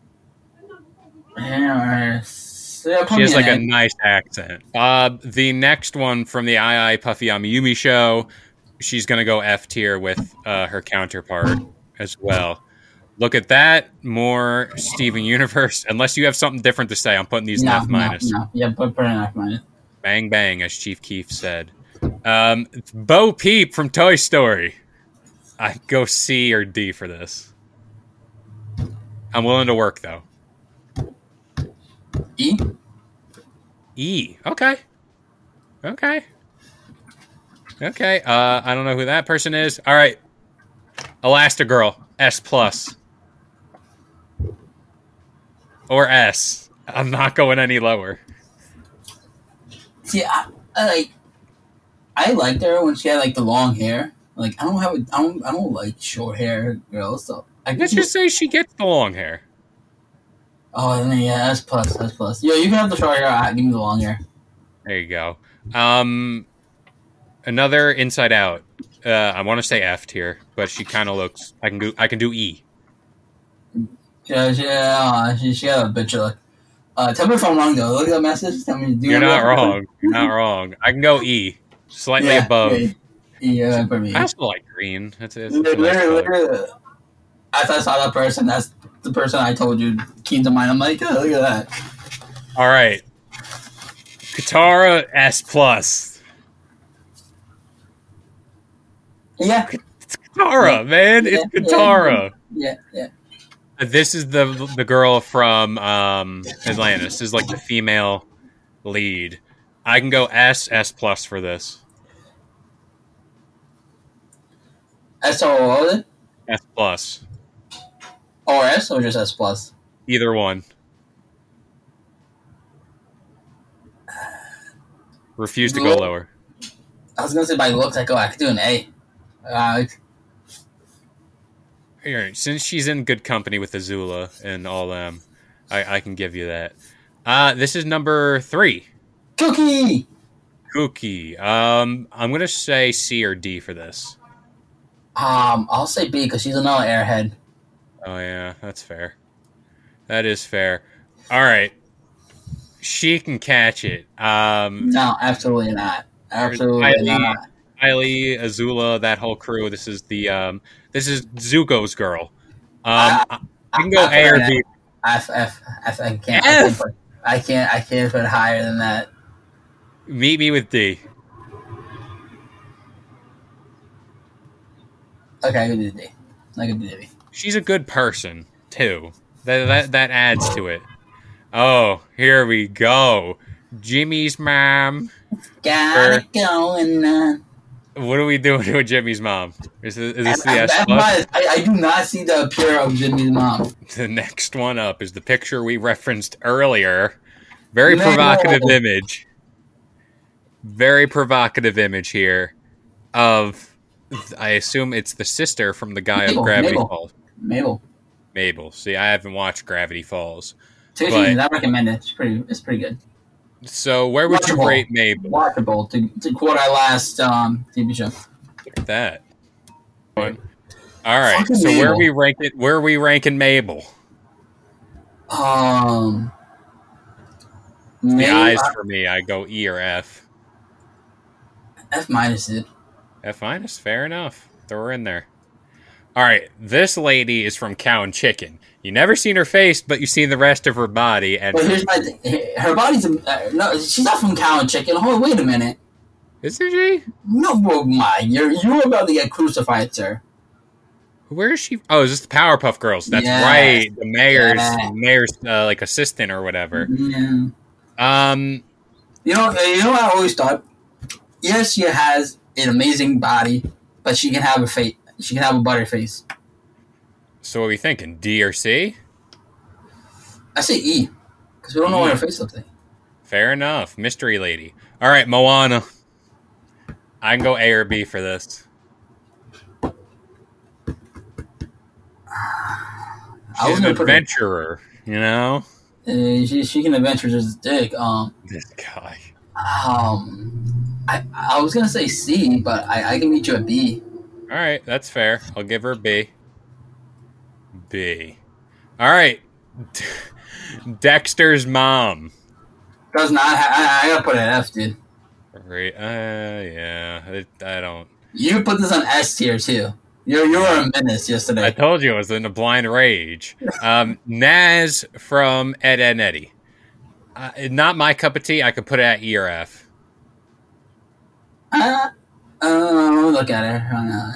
Yeah, she has like a nice accent. The next one from the I Puffy Amiyumi show. she's going to go F tier with her counterpart as well. Look at that. More Steven Universe. Unless you have something different to say, I'm putting these in F minus. No. Yeah, put it in F minus. Bang, bang, as Chief Keef said. Bo Peep from Toy Story. I go C or D for this. I'm willing to work, though. E? E. Okay. I don't know who that person is. All right. Elastigirl. S+. Or S. I'm not going any lower. See, I liked her when she had like the long hair. Like I don't like short hair girls. So Let's just say she gets the long hair. Oh, then yeah, S+. Yeah, you can have the short hair. Give me the long hair. There you go. Another Inside Out. I want to say F tier, but she kind of looks. I can do E. She got a bitch look. Tell me if I'm wrong though. Look at the message. Tell me. You're not wrong. You're not wrong. I can go E, slightly above. Yeah, for me. I also like green. It's literally. As I saw that person, that's the person I told you came to mind. I'm like, oh, look at that. All right. Katara S+. Yeah. It's Katara, man. It's Katara. Yeah. This is the girl from Atlantis. This is like the female lead. I can go S+ for this. S or what was it? S+. Or S or just S+? Either one. Refuse to go lower. I was gonna say by looks, I could do an A. Since she's in good company with Azula and all them, I can give you that. This is number 3. Cookie. I'm gonna say C or D for this. I'll say B because she's another airhead. Oh yeah, that's fair. That is fair. All right, she can catch it. No, absolutely not. Absolutely not. Kylie, Azula, that whole crew. This is Zuko's girl. I can go A or B. F. I can't. F. I can't put higher than that. Meet me with D. Okay, I can do D. I can do D. She's a good person too. That adds to it. Oh, here we go. Jimmy's mom. Got it going on. What are we doing with Jimmy's mom? Is this the S+? I do not see the appear of Jimmy's mom. The next one up is the picture we referenced earlier. Very provocative image. Very provocative image here of, I assume it's the sister from the guy of Gravity Falls. Mabel. See, I haven't watched Gravity Falls. I recommend it. It's pretty good. So where would you rate Mabel? Watchable, to quote our last TV show. Look at that. All right. So Mabel. Where are we ranking Mabel? The eyes for me, I go E or F. F minus it. F minus, fair enough. Throw her in there. All right, this lady is from Cow and Chicken. You never seen her face, but you see the rest of her body. And but here's my thing. Her body's no, she's not from Cow and Chicken. Hold on, wait a minute. Isn't she? No, you're about to get crucified, sir. Where is she? Oh, is this the Powerpuff Girls? That's right. The mayor's like assistant or whatever. Yeah. You know what I always thought? Yes, she has an amazing body, but she can have a face. She can have a butter face. So what are we thinking? D or C? I say E, because we don't know what her face looks like. Fair enough. Mystery lady. All right, Moana. I can go A or B for this. She's an adventurer, you know? She can adventure just dick. This guy. I was going to say C, but I can meet you at B. All right, that's fair. I'll give her B. B. All right. Dexter's mom. Does not. I gotta put an F, dude. Right. Yeah. I don't. You put this on S tier too. You were a menace I yesterday. told you I was in a blind rage. Naz from Ed, Edd n Eddy. Not my cup of tea. I could put it at E or F. Let me look at it. Hang on.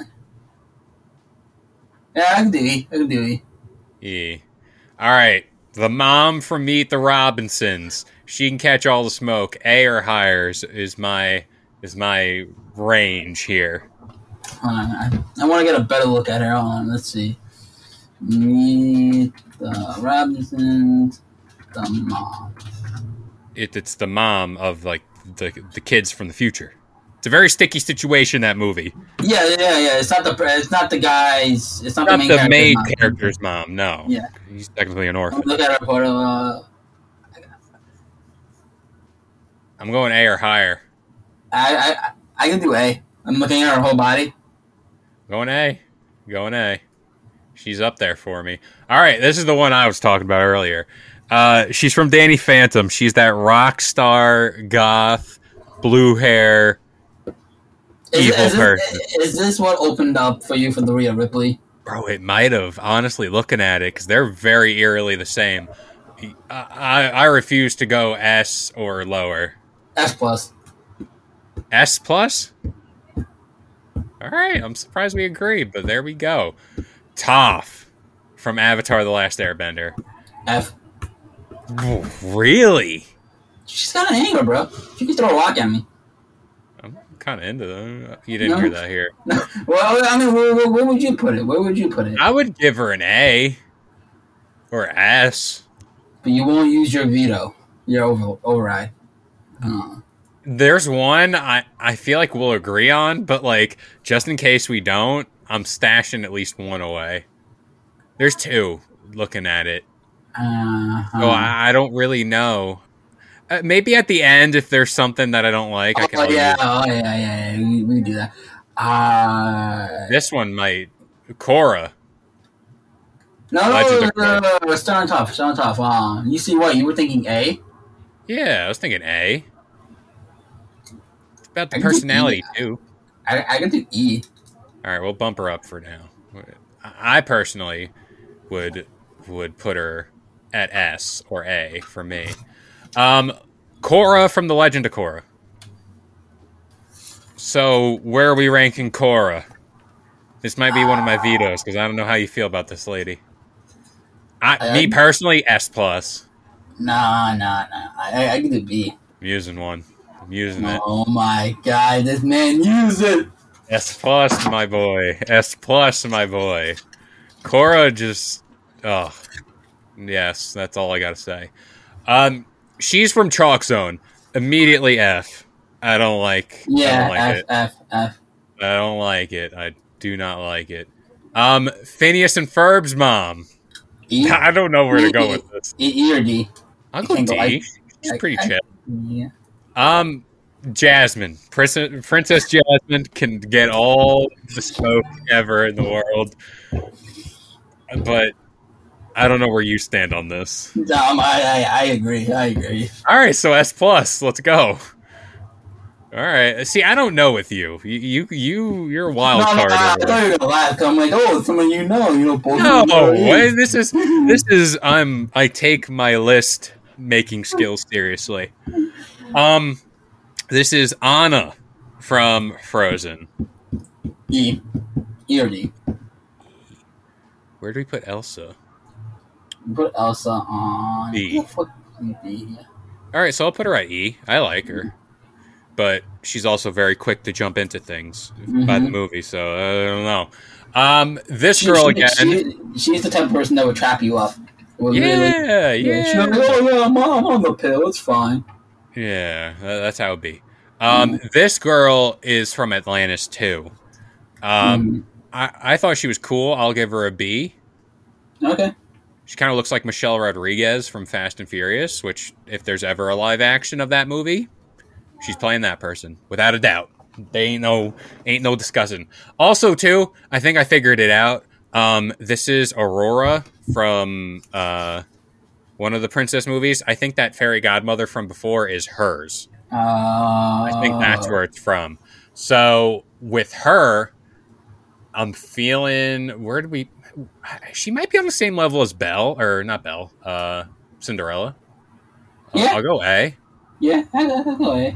Yeah, I can do E. E. All right. The mom from Meet the Robinsons. She can catch all the smoke. A or higher is my range here. Hold on. I want to get a better look at her. Hold on. Let's see. Meet the Robinsons. The mom. It's the mom of like the kids from the future. It's a very sticky situation, that movie. Yeah. It's not the guys. It's not Not the the main mom. character's mom. No. Yeah. He's technically an orphan. Look at her photo. I'm going A or higher. I can do A. I'm looking at her whole body. Going A. She's up there for me. All right, this is the one I was talking about earlier. She's from Danny Phantom. She's that rock star, goth, blue hair, evil person. Is this what opened up for you for the Rhea Ripley? Bro, it might have, honestly, looking at it, because they're very eerily the same. I refuse to go S or lower. S plus. S plus? All right, I'm surprised we agree, but there we go. Toph from Avatar The Last Airbender. F. Really? She's got an anger, bro. She can throw a rock at me. I'm kind of into that. You didn't hear that here. Well, I mean, where would you put it? I would give her an A or S. But you won't use your veto, your override. There's one I feel like we'll agree on, but like just in case we don't, I'm stashing at least one away. There's two looking at it. So I don't really know. Maybe at the end, if there's something that I don't like, I can. Yeah. We do that. This one might. Korra. No. Start on top. You see what? You were thinking A? Yeah, I was thinking A. It's about the personality too. I can do E. All right, we'll bump her up for now. I personally would put her at S or A for me. Korra from The Legend of Korra. So where are we ranking Korra? This might be one of my vetoes because I don't know how you feel about this lady. Me personally, S plus. Nah. I can do B. I'm using one. I'm using it. Oh my god, this man used it. S plus, my boy. S plus, my boy. Korra just, yes, that's all I gotta say. She's from Chalk Zone. Immediately F. I don't like. Yeah, F. I don't like it. I do not like it. Phineas and Ferb's mom. E? I don't know where to go with this. E or D? I'll go D. She's pretty chill. Yeah. Jasmine. Princess Jasmine can get all the smoke ever in the world. But I don't know where you stand on this. I agree. All right, so S plus. Let's go. All right. See, I don't know with you. You're a wild card. I thought you were gonna laugh. I'm like, oh, someone you know. Both No, this is. I take my list making skills seriously. This is Anna from Frozen. E or D? Where do we put Elsa? Put Elsa on B. B. All right, so I'll put her at E. I like her, but she's also very quick to jump into things by the movie. So I don't know. This girl again. She's the type of person that would trap you up. Yeah. She's like, oh yeah, Mom, I'm on the pill. It's fine. Yeah, that's how it be. This girl is from Atlantis too. I thought she was cool. I'll give her a B. Okay. She kind of looks like Michelle Rodriguez from Fast and Furious, which, if there's ever a live action of that movie, she's playing that person, without a doubt. They ain't no discussing. Also, too, I think I figured it out. This is Aurora from one of the princess movies. I think that fairy godmother from before is hers. I think that's where it's from. So with her, I'm feeling she might be on the same level as Belle, or not Belle, Cinderella. Yeah. I'll go A. Yeah, I'll go A.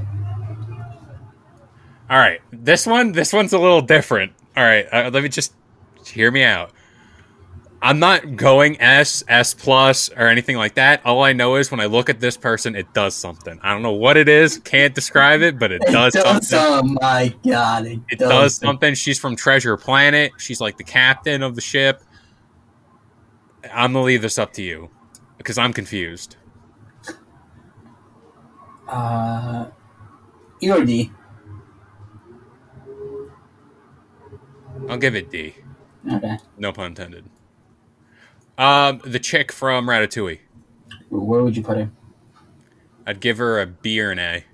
All right, this one's a little different. All right, let me just hear me out. I'm not going S plus, or anything like that. All I know is when I look at this person, it does something. I don't know what it is. Can't describe it, but it does something. Oh my god, it does something. She's from Treasure Planet. She's like the captain of the ship. I'm gonna leave this up to you because I'm confused. E or D? I'll give it D. Okay. No pun intended. The chick from Ratatouille. Where would you put her? I'd give her a B or an A.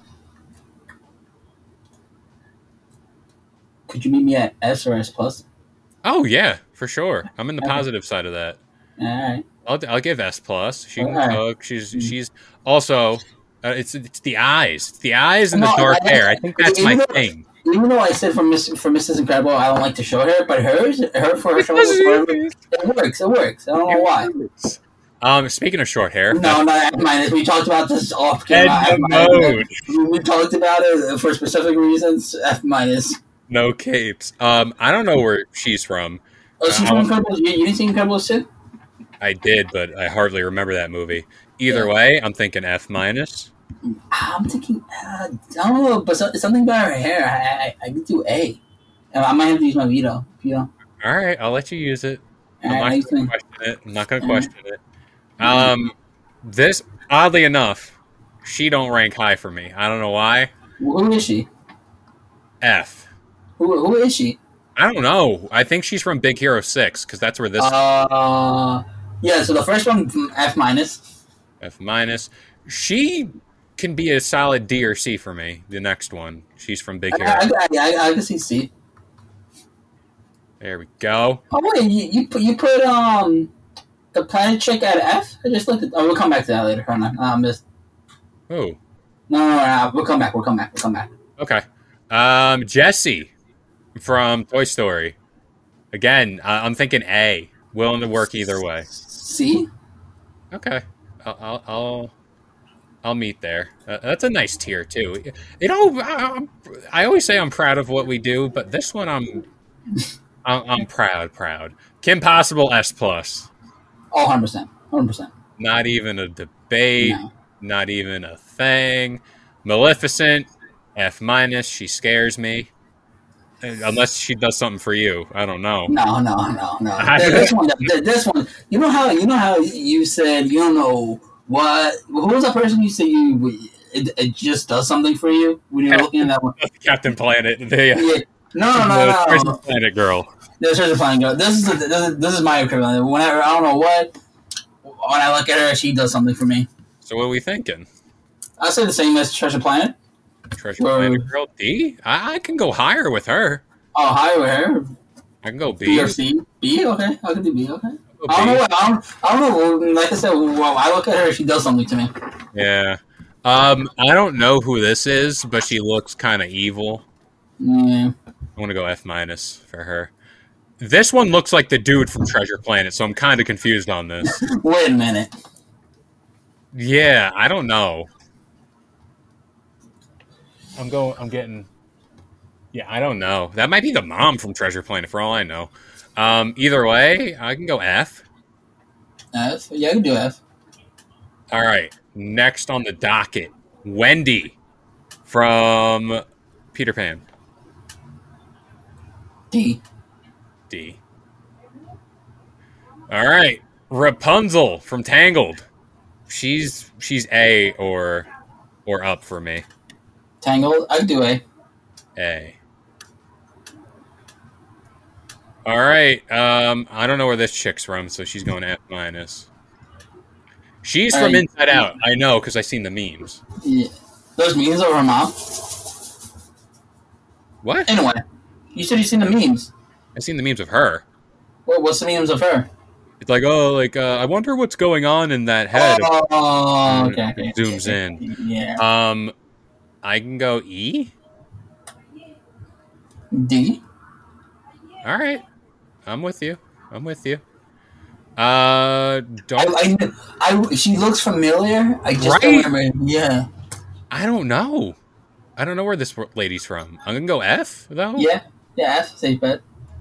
Could you meet me at S or S plus? Oh yeah, for sure. I'm in the positive side of that. All right. I'll give S plus. She can Okay. cook. She's also. It's the eyes. It's the eyes and the dark hair. I think that's my thing. Even though I said for Mrs. Incredible, I don't like to show her, but her for her show, it works. It works. I don't know why. Speaking of short hair, No, F minus. We talked about this off Ed camera. mode. We talked about it for specific reasons. F minus. No capes. I don't know where she's from. Oh, she's from Incredibles. You didn't see Incredibles too? I did, but I hardly remember that movie. Either way, I'm thinking F minus. I'm thinking, I don't know, but something about her hair. I could do A. I might have to use my veto. If you know. All right, I'll let you use it. I'm Alright, not going to question it. I'm not going to question it. This, oddly enough, she don't rank high for me. I don't know why. Who is she? F. Who is she? I don't know. I think she's from Big Hero 6 because that's where this. Yeah. So the first one F minus. F minus. She can be a solid D or C for me. The next one, she's from Big Hero. I can see C. There we go. Oh wait, you put the planet chick at F? I just looked at. Oh, we'll come back to that later. Hold on. Oh. No. We'll come back. Okay. Jessie from Toy Story. Again, I'm thinking A. Willing to work either way. C. Okay. I'll meet there. That's a nice tier too. You know, I always say I'm proud of what we do, but this one I'm proud. Kim Possible S plus. Oh, 100%. Not even a debate. No. Not even a thing. Maleficent F minus. She scares me. Unless she does something for you, I don't know. No. This one. You know how you said you don't know what. Who was that person you said it just does something for you when you're looking at that one? Captain Planet. Yeah. No. Treasure Planet girl. There's Treasure Planet girl. This is my equivalent. Whenever I don't know what, when I look at her, she does something for me. So what are we thinking? I'll say the same as Treasure Planet. Treasure Planet girl D. I can go higher with her. Oh, higher with her. I can go B. B or C. B, okay. I can do B, okay. Go I don't B. know. I don't know. Like I said, when I look at her, she does something to me. Yeah. I don't know who this is, but she looks kind of evil. Yeah. I want to go F minus for her. This one looks like the dude from Treasure Planet, so I'm kind of confused on this. Wait a minute. Yeah, I don't know. Yeah, I don't know. That might be the mom from Treasure Planet for all I know. Either way, I can go F. F? Yeah, I can do F. All right. Next on the docket, Wendy from Peter Pan. D. D. All right. Rapunzel from Tangled. She's A or up for me. Tangled? I can do A. A. All right. I don't know where this chick's from, so she's going F minus. She's from Inside Out. I know because I've seen the memes. Yeah. Those memes of her mom? What? Anyway, you said you've seen the memes. I've seen the memes of her. What's the memes of her? It's like, I wonder what's going on in that head. Oh, okay. Zooms in. Yeah. I can go E. D. All right. I'm with you. Don't. She looks familiar. I just Right? don't remember. Yeah. I don't know. I don't know where this lady's from. I'm gonna go F though. Yeah. Yeah. Safe bet.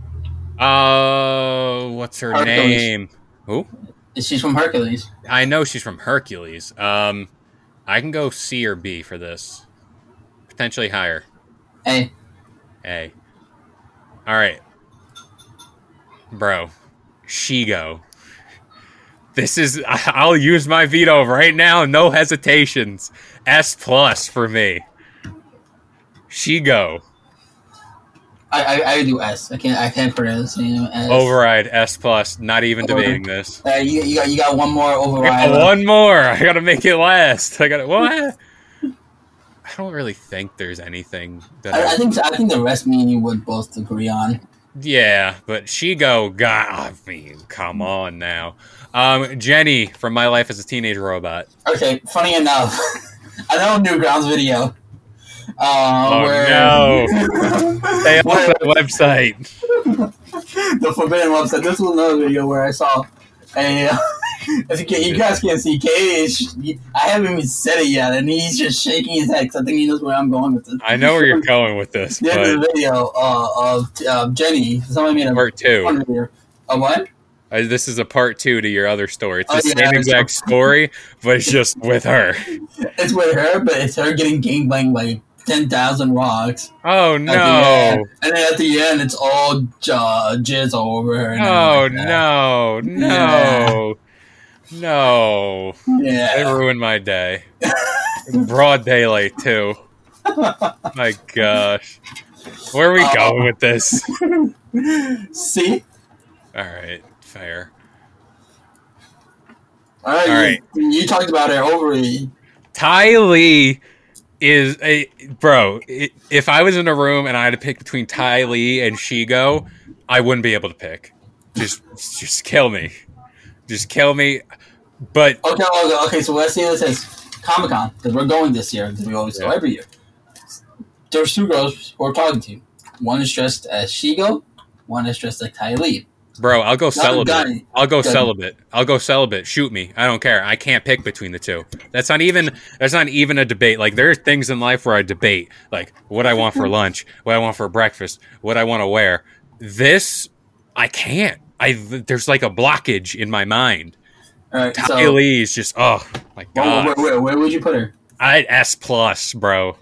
What's her Hercules. name? Who? She's from Hercules. I know she's from Hercules. I can go C or B for this. Potentially higher. A. A. All right. Bro. Shigo. This is... I'll use my veto right now. No hesitations. S+ for me. Shigo. I do S. I can't pronounce the name S. Override. S+. Not even debating this. You got one more I override. got one more. I gotta make it last. I gotta... What? I don't really think there's anything that... I think the rest me and you would both agree on. Yeah, but Shigo, God, I mean, come on now. Jenny from My Life as a Teenage Robot. Okay, funny enough, I know Newgrounds video. No. Stay off that website. The forbidden website. This was another video where I saw a... you guys can't see Cage. I haven't even said it yet, and he's just shaking his head because I think he knows where I'm going with this. I know where you're going with this, The end of the video of Jenny. Somebody made a part 2. Video. A what? This is a part 2 to your other story. It's the yeah, same exact story, but it's just with her. It's with her, but it's her getting gangbanged by 10,000 rocks. Oh, no. And then at the end, it's all jizz all over her. Oh, no. No. No. Yeah. It ruined my day. Broad daylight, too. My gosh. Where are we going with this? See? Alright, fair. Alright. You talked about her overly. Ty Lee is a... Bro, if I was in a room and I had to pick between Ty Lee and Shigo, I wouldn't be able to pick. Just kill me. Just kill me. But Okay. So let's see this as Comic-Con, because we're going this year, because we always go every year. There's 2 girls who are talking to you. One is dressed as Shigo, one is dressed like Ty Lee. bro, I'll go celibate. I'll go celibate. Shoot me. I don't care. I can't pick between the two. That's not even a debate. Like, there are things in life where I debate, like what I want for lunch, what I want for breakfast, what I want to wear. This, I can't. There's like a blockage in my mind. All right, Ty Lee is just, oh my god. Where would you put her? I'd S+, bro.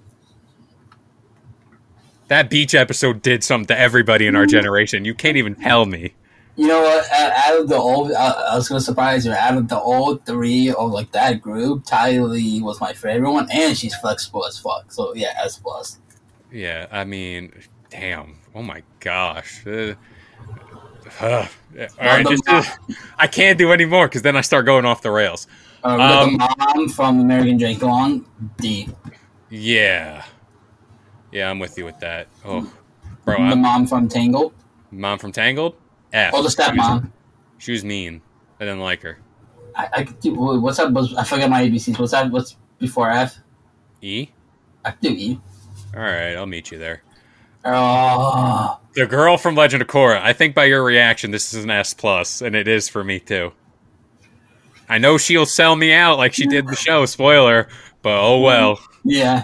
That beach episode did something to everybody in our generation. You can't even tell me. You know what? Out of the old, I was gonna surprise you. Out of the old 3 of like that group, Ty Lee was my favorite one, and she's flexible as fuck. So yeah, S+. Yeah, I mean, damn. Oh my gosh. All right, I can't do any more because then I start going off the rails. We got the mom from American Jake Long, D. Yeah, I'm with you with that. Oh, bro, The mom from Tangled. Mom from Tangled. F. Oh, the stepmom. She was mean. I didn't like her. I could do. What's up? I forget my ABCs. What's that? What's before F? E. I could do E. All right, I'll meet you there. Oh. The girl from Legend of Korra. I think by your reaction, this is an S+, and it is for me too. I know she'll sell me out like she did the show. Spoiler, but oh well. Yeah.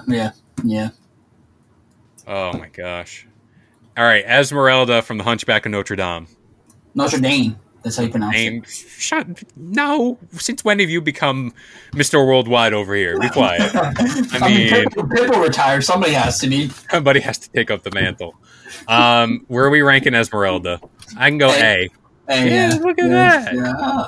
Oh my gosh. All right, Esmeralda from The Hunchback of Notre Dame. Notre Dame. That's how you pronounce it. No. Since when have you become Mr. Worldwide over here? Be quiet. I mean, people retire. Somebody has to be. Somebody has to take up the mantle. Where are we ranking Esmeralda? I can go A. Yeah, look at that. Yeah.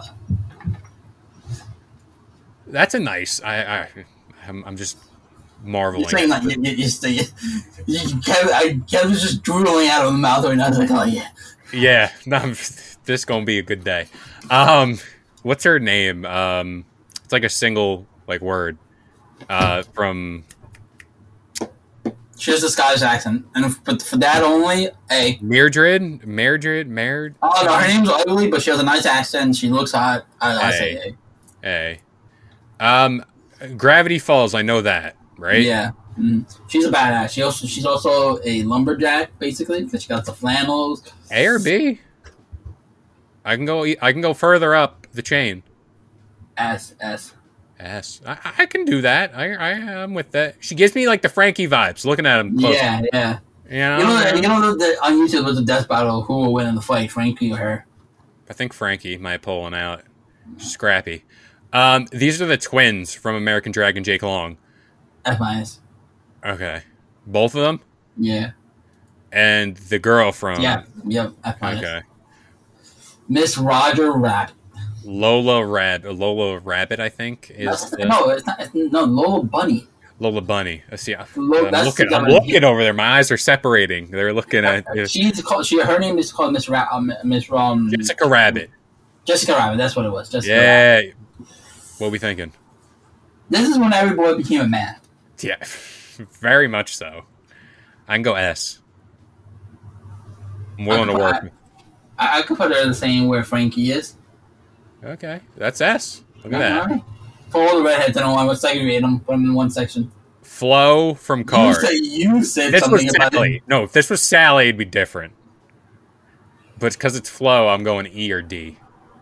That's a nice. I'm just marveling. You're saying like Kevin's just drooling out of the mouth right now. It's like, oh yeah. Yeah, no, this gonna be a good day. What's her name? It's like a single like word. From. She has a Scottish accent, but for that only, A. Merdred. Oh no, her name's ugly, but she has a nice accent. She looks hot. I say A. Gravity Falls. I know that, right? Yeah. She's a badass. She's also a lumberjack basically because she got the flannels. A or B? I can go further up the chain. S. S. I can do that. I'm with that. She gives me like the Frankie vibes. Looking at him close. Yeah. You know that on YouTube was a death battle. Who will win in the fight, Frankie or her? I think Frankie might pull one out. Scrappy. These are the twins from American Dragon, Jake Long. F-. Okay. Both of them? Yeah. And the girl from... Yep, F-. Okay. Miss Roger Rabbit. Lola Rabbit, I think. No, it's not. No, Lola Bunny. Lola Bunny. I see. I'm I'm looking over there. My eyes are separating. They're looking at... Her name is called Miss Rom. Jessica Rabbit. Jessica Rabbit, that's what it was. Jessica Rabbit. Rabbit. What are we thinking? This is when every boy became a man. Yeah, very much so. I can go S. I'm willing to work. I could put her in the same where Frankie is. Okay, that's S. Look at that. Right. For all the redheads, I don't want to segregate them. Put them in one section. Flo from Cars. You said this something was about Sally. it. No, if this was Sally, it'd be different. But because it's Flo, I'm going E or D.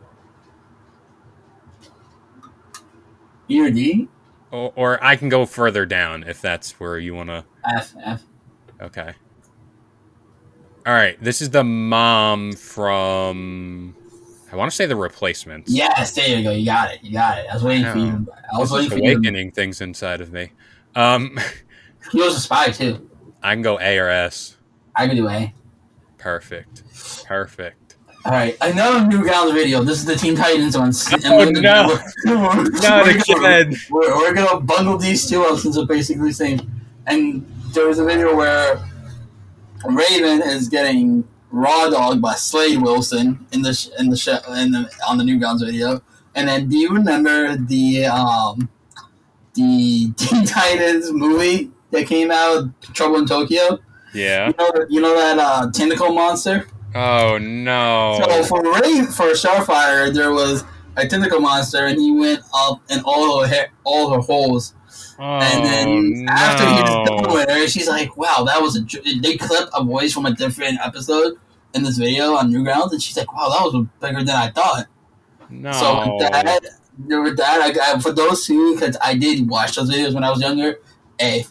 E or D? Or I can go further down if that's where you want to... F. Okay. All right, this is the mom from... I want to say The Replacements. Yes, there you go. You got it. I was waiting for you. I was waiting for you. Awakening things inside of me. He was a spy, too. I can go A or S. I can do A. Perfect. All right, another Newgrounds video. This is the Teen Titans one. Oh, no. Not again. We're going to bundle these two up since they're basically the same. And there was a video where Raven is getting raw dogged by Slade Wilson on the Newgrounds video. And then, do you remember the Teen Titans movie that came out, Trouble in Tokyo? Yeah. You know that tentacle monster? Oh, no. So for Starfire, there was a tentacle monster, and he went up in all her holes. Oh, and then after he was done with her, she's like, "Wow, that was they clipped a voice from a different episode in this video on Newgrounds," and she's like, "Wow, that was bigger than I thought." No. So with that, I for those two, because I did watch those videos when I was younger, A.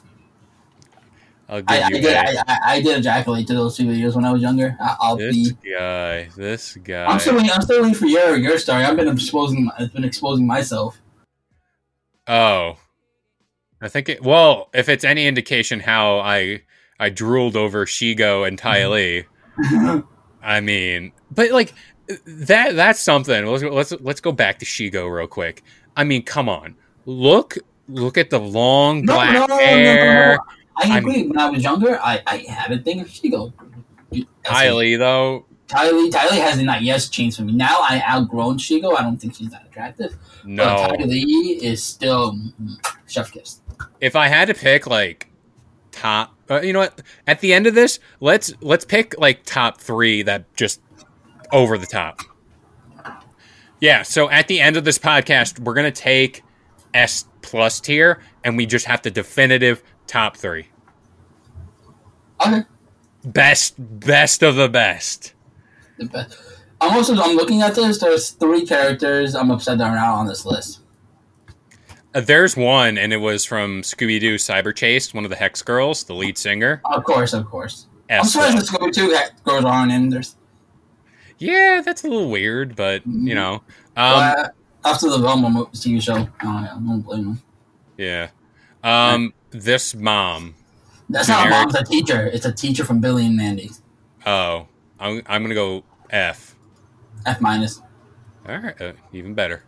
I did ejaculate to those two videos when I was younger. This guy. I'm still waiting for your story. I've been exposing myself. Oh, I think if it's any indication how I drooled over Shigo and Ty Lee, I mean, but like that's something. Let's go back to Shigo real quick. I mean, come on, look at the long black hair. No. I agree. When I was younger, I had a thing of Shigo. Ty though. Ty Lee has not yet changed for me. Now I outgrown Shigo. I don't think she's that attractive. No. But Ty Lee is still chef kiss. If I had to pick like top, you know what? At the end of this, let's pick like top 3 that just over the top. Yeah. So at the end of this podcast, we're gonna take S+ tier, and we just have the definitive top 3. Okay. Best of the best. The best. I'm looking at this. There's 3 characters I'm upset that are not on this list. There's one, and it was from Scooby-Doo Cyber Chase, one of the Hex Girls, the lead singer. Of course. S+. I'm surprised the Scooby-Doo girls aren't in there. Yeah, that's a little weird, but you know. After the Velma TV show, I don't blame them. Yeah. This mom. That's not a mom. It's a teacher. It's a teacher from Billy and Mandy. Oh, I'm gonna go F. F-. All right, even better.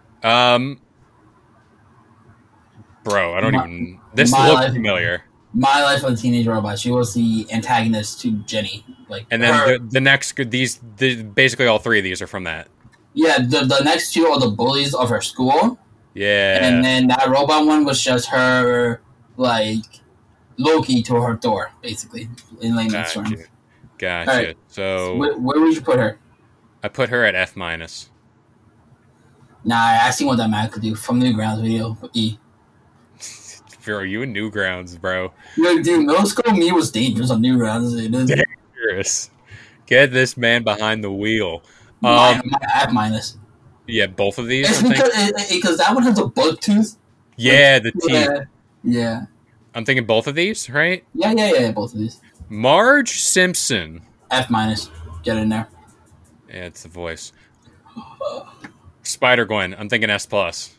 Bro, I don't even. This looks familiar. My Life with a Teenage Robot. She was the antagonist to Jenny. And then the next basically all 3 of these are from that. Yeah, the next 2 are the bullies of her school. Yeah. And then that robot one was just her, like, Loki to her Thor, basically, in layman's terms. Gotcha. Right. So where would you put her? I put her at F-. Nah, I seen what that man could do from the Newgrounds video. E. Bro, you in Newgrounds, bro. Yo, dude, middle school me was dangerous on Newgrounds. Dangerous. Get this man behind the wheel. I have minus. Yeah, both of these. It's because that one has a bug tooth. Yeah, the teeth. Yeah. I'm thinking both of these, right? Yeah, both of these. Marge Simpson. F minus. Get in there. Yeah, it's the voice. Spider-Gwen. I'm thinking S+.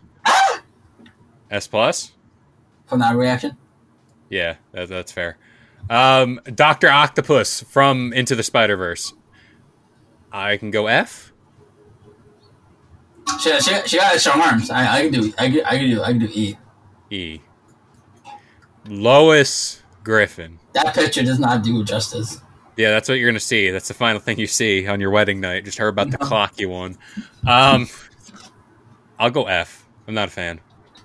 S+? From that reaction? Yeah, that's fair. Dr. Octopus from Into the Spider-Verse. I can go F. She got strong arms. I can do E. E. Lois Griffin. That picture does not do justice. Yeah, that's what you're gonna see. That's the final thing you see on your wedding night. Just her about to clock you one. I'll go F. I'm not a fan.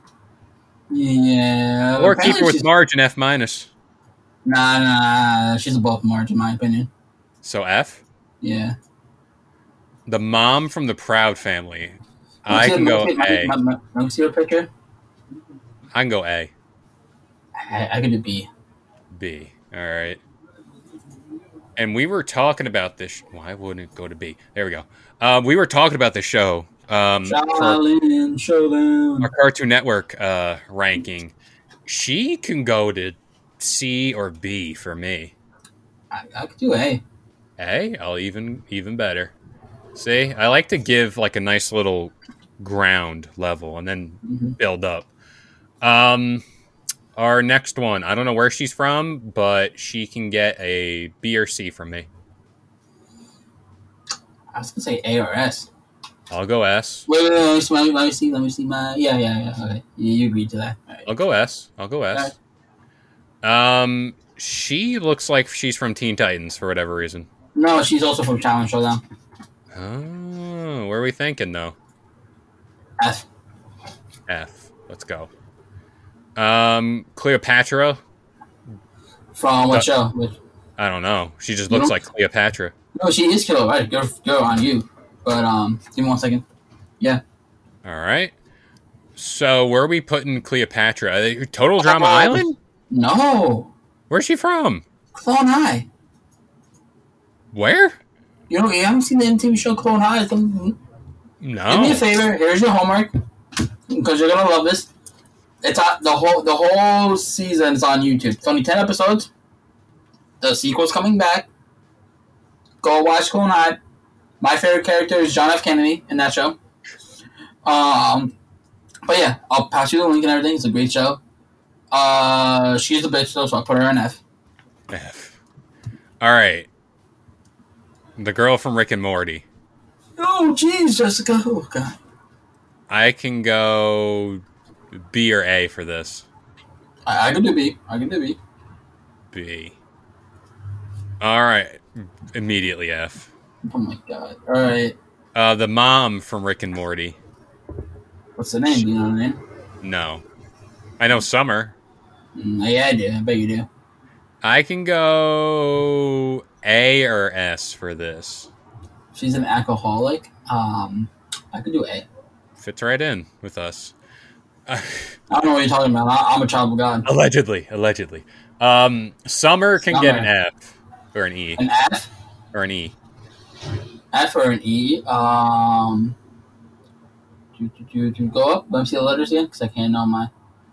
Yeah. Or keep her with Marge and F minus. Nah. She's above Marge in my opinion. So F? Yeah. The mom from the Proud Family. I can go A. Let me see her picture. I can go A. I can do B. B. All right. And we were talking about this. Why wouldn't it go to B? There we go. We were talking about this show. Showdown. Our Cartoon Network ranking. She can go to C or B for me. I could do A. A? I'll even better. See, I like to give like a nice little ground level and then build up. Our next one, I don't know where she's from, but she can get a B or C from me. I was gonna say A or S. I'll go S. Wait, let me see my. Yeah. Okay, you agreed to that. All right. I'll go S. She looks like she's from Teen Titans for whatever reason. No, she's also from Challenge Showdown. Oh, where are we thinking though? F. Let's go. Cleopatra. From what show? I don't know. She just looks like Cleopatra. No, she is killer, right? Go on you. But give me 1 second. Yeah. All right. So where are we putting Cleopatra? Total Drama Island? No. Where's she from? Clone High. Where? You haven't seen the MTV show Clone High? No. Do me a favor. Here's your homework, because you're gonna love this. It's the whole season is on YouTube. It's only 10 episodes. The sequel's coming back. Go watch Clone High. My favorite character is John F. Kennedy in that show. But yeah, I'll pass you the link and everything. It's a great show. She's a bitch though, so I'll put her in F. F. All right. The girl from Rick and Morty. Oh, jeez, Jessica. Oh, God. I can go B or A for this. I can do B. B. All right. Immediately F. Oh, my God. All right. The mom from Rick and Morty. What's the name? Do you know the name? No. I know Summer. Yeah, I do. I bet you do. I can go A or S for this. She's an alcoholic. I could do A. Fits right in with us. I don't know what you're talking about. I'm a child of God. Allegedly. Summer can get an F or an E. An F? Or an E. F or an E. To go up. Let me see the letters again, because I can't know my.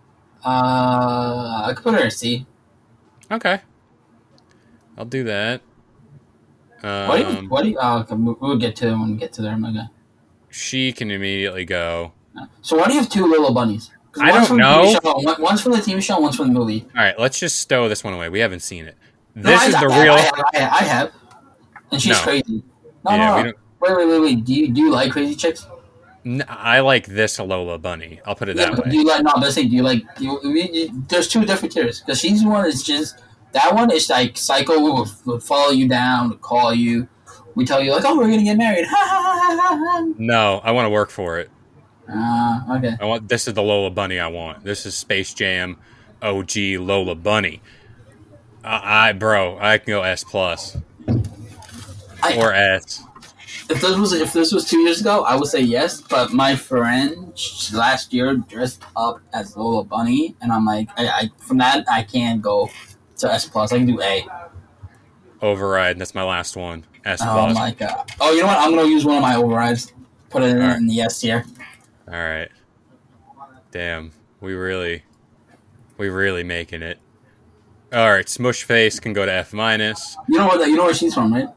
I could put her a C. Okay. I'll do that. What do you? Okay, we'll get to them when we get to there. Okay. She can immediately go. So why do you have two little bunnies? I don't know. One's from the TV show, one's from the movie. All right, let's just stow this one away. We haven't seen it. This is the real. I have. And she's crazy. No. Wait. Do you like crazy chicks? I like this Lola Bunny. I'll put it that way. Do you like? No, but say, do you like? There's two different tiers, because she's one is just that one is like psycho. Would follow you down, would call you. We tell you like, oh, we're gonna get married. No, I want to work for it. Okay. This is the Lola Bunny I want. This is Space Jam, OG Lola Bunny. I can go S plus or S. if this was 2 years ago, I would say yes. But my friend last year dressed up as Lola Bunny, and I'm like, I from that I can't go to S plus. I can do A. Override. That's my last one. S Oh plus. my god. Oh, you know what? I'm gonna use one of my overrides. Put it Alright. in the S tier. All right. Damn. We really making it. All right. Smush Face can go to F minus. You know what? You know where she's from, right?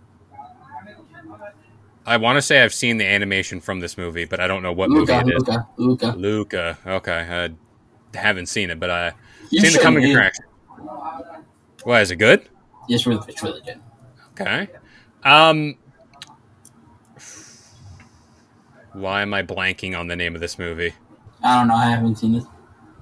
I want to say I've seen the animation from this movie, but I don't know what movie it is. Luca. Luca. Okay. I haven't seen it, but I've You seen the should coming read. attraction. Why, is it good? It's really good. Okay. Why am I blanking on the name of this movie? I don't know. I haven't seen it.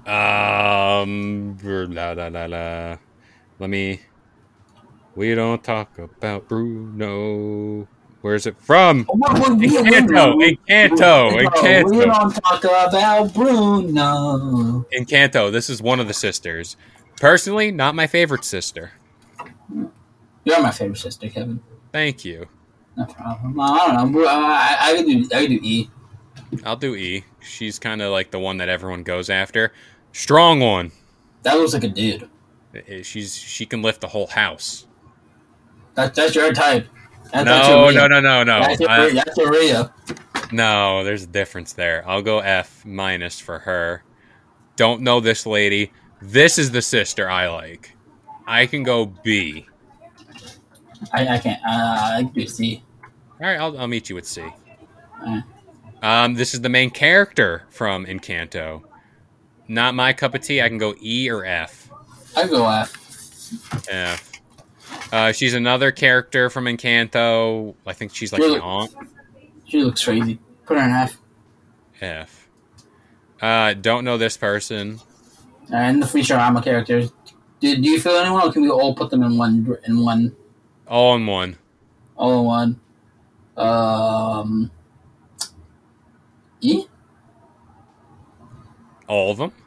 We don't talk about Bruno. Where's it from? Encanto. Encanto. We don't talk about Bruno. Encanto. This is one of the sisters. Personally, not my favorite sister. You're my favorite sister, Kevin. Thank you. No problem. I don't know. I could do E. I'll do E. She's kind of like the one that everyone goes after. Strong one. That looks like a dude. She can lift the whole house. That's your type. That's No. That's your Rhea. No, there's a difference there. I'll go F minus for her. Don't know this lady. This is the sister I like. I can go B. I can't. I can do C. All right, I'll meet you with C. Alright. This is the main character from Encanto. Not my cup of tea. I can go E or F. I go F. F. She's another character from Encanto. I think she's like Really? an aunt. She looks crazy. Put her in F. F. Don't know this person. And the Futurama characters. Do you feel anyone, or can we all put them in one? All in one. All in one. E. All of them.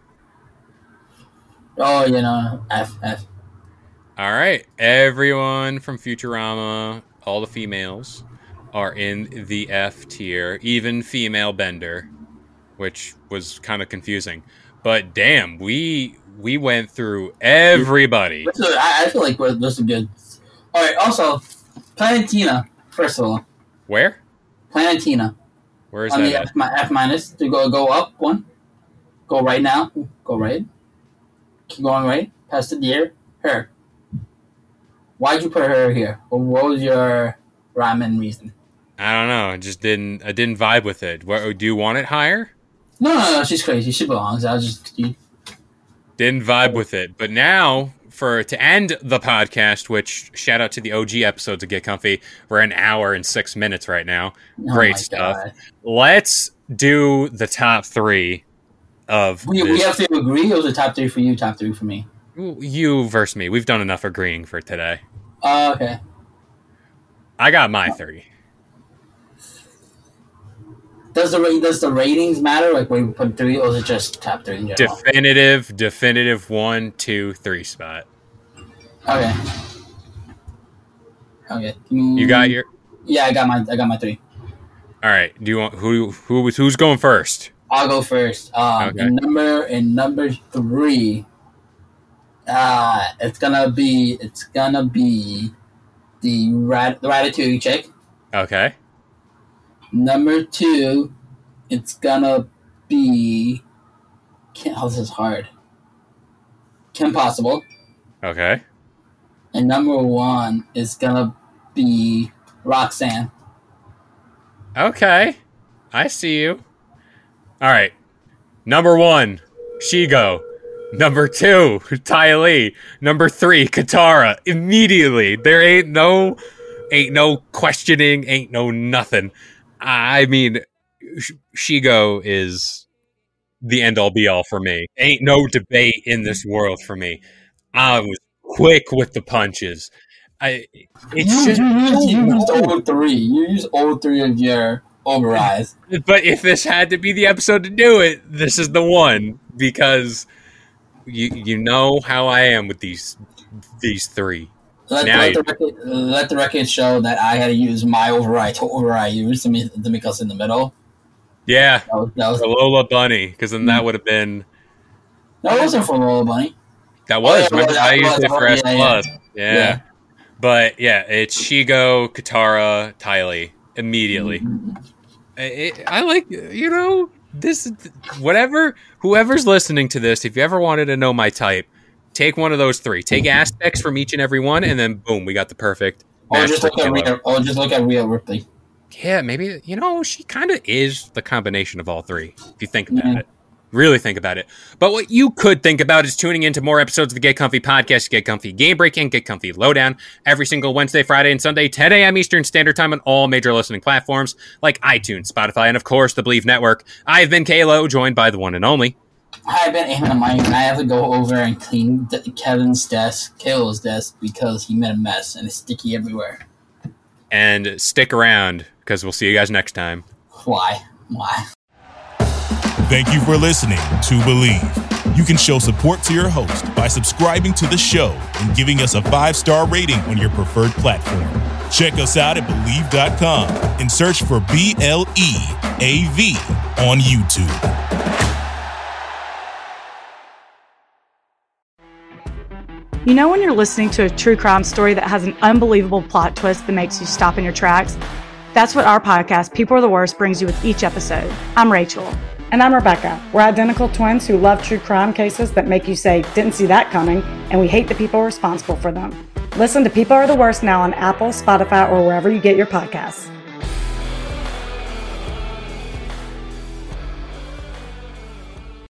Oh, F. All right. Everyone from Futurama, all the females, are in the F tier. Even female Bender, which was kind of confusing. But damn, we went through everybody. I feel like this is good. All right. Also, Planetina. First of all, Where? Planetina. Where is On that the at? F minus to go up one. Go right now. Go right. Keep going right. Past the deer. Her. Why'd you put her here? What was your ramen reason? I don't know. I didn't vibe with it. Do you want it higher? No. She's crazy. She belongs. Didn't vibe with it. But now, to end the podcast, which shout out to the OG episodes of Get Comfy, we're an hour and 6 minutes right now. Great stuff. God. Let's do the top three of We have to agree. It was a top 3 for you, top 3 for me. You versus me. We've done enough agreeing for today. Okay. I got my 3. Does the ratings matter? Like when we put 3, or is it just top 3 in general? Definitive 1, 2, 3 spot. Okay. You got your. Yeah, I got my 3. All right. Do you want who's going first? I'll go first. Okay. In number 3, it's gonna be the Ratatouille chick. Okay. Number 2, it's gonna be this is hard. Kim Possible. Okay. And number 1 is gonna be Roxanne. Okay. I see you. All right. Number 1, Shigo. Number 2, Ty Lee. Number 3, Katara. Immediately. There ain't no questioning, ain't no nothing. I mean, Shigo is the end-all be-all for me. Ain't no debate in this world for me. I was quick with the punches. You used all 3. You used all 3 of your overrides. But if this had to be the episode to do it, this is the one, because you know how I am with these 3. Let the record show that I had to use my override to override yours to make us in the middle. Yeah, that was the Lola Bunny, because then that would have been. No, it wasn't for Lola Bunny. That was. Remember, I used it for S+. Yeah. Yeah. But yeah, it's Shigo, Katara, Tylee immediately. I like, this, whoever's listening to this, if you ever wanted to know my type, take one of those three. Take aspects from each and every one, and then boom, we got the perfect. Just look at Rhea Ripley. Yeah, maybe, she kind of is the combination of all three, if you think about it. Really think about it. But what you could think about is tuning into more episodes of the Get Comfy podcast, Get Comfy Game Breaking, Get Comfy Lowdown, every single Wednesday, Friday, and Sunday, 10 a.m. Eastern Standard Time on all major listening platforms like iTunes, Spotify, and of course, the Believe Network. I've been Kalo, joined by the one and only. I've been Eamon Mike, and I have to go over and clean Kevin's desk, Kalo's desk, because he made a mess and it's sticky everywhere. And stick around, because we'll see you guys next time. Why? Thank you for listening to Believe. You can show support to your host by subscribing to the show and giving us a 5-star rating on your preferred platform. Check us out at Believe.com and search for BLEAV on YouTube. When you're listening to a true crime story that has an unbelievable plot twist that makes you stop in your tracks? That's what our podcast, People Are the Worst, brings you with each episode. I'm Rachel. And I'm Rebecca. We're identical twins who love true crime cases that make you say, didn't see that coming, and we hate the people responsible for them. Listen to People Are the Worst now on Apple, Spotify, or wherever you get your podcasts.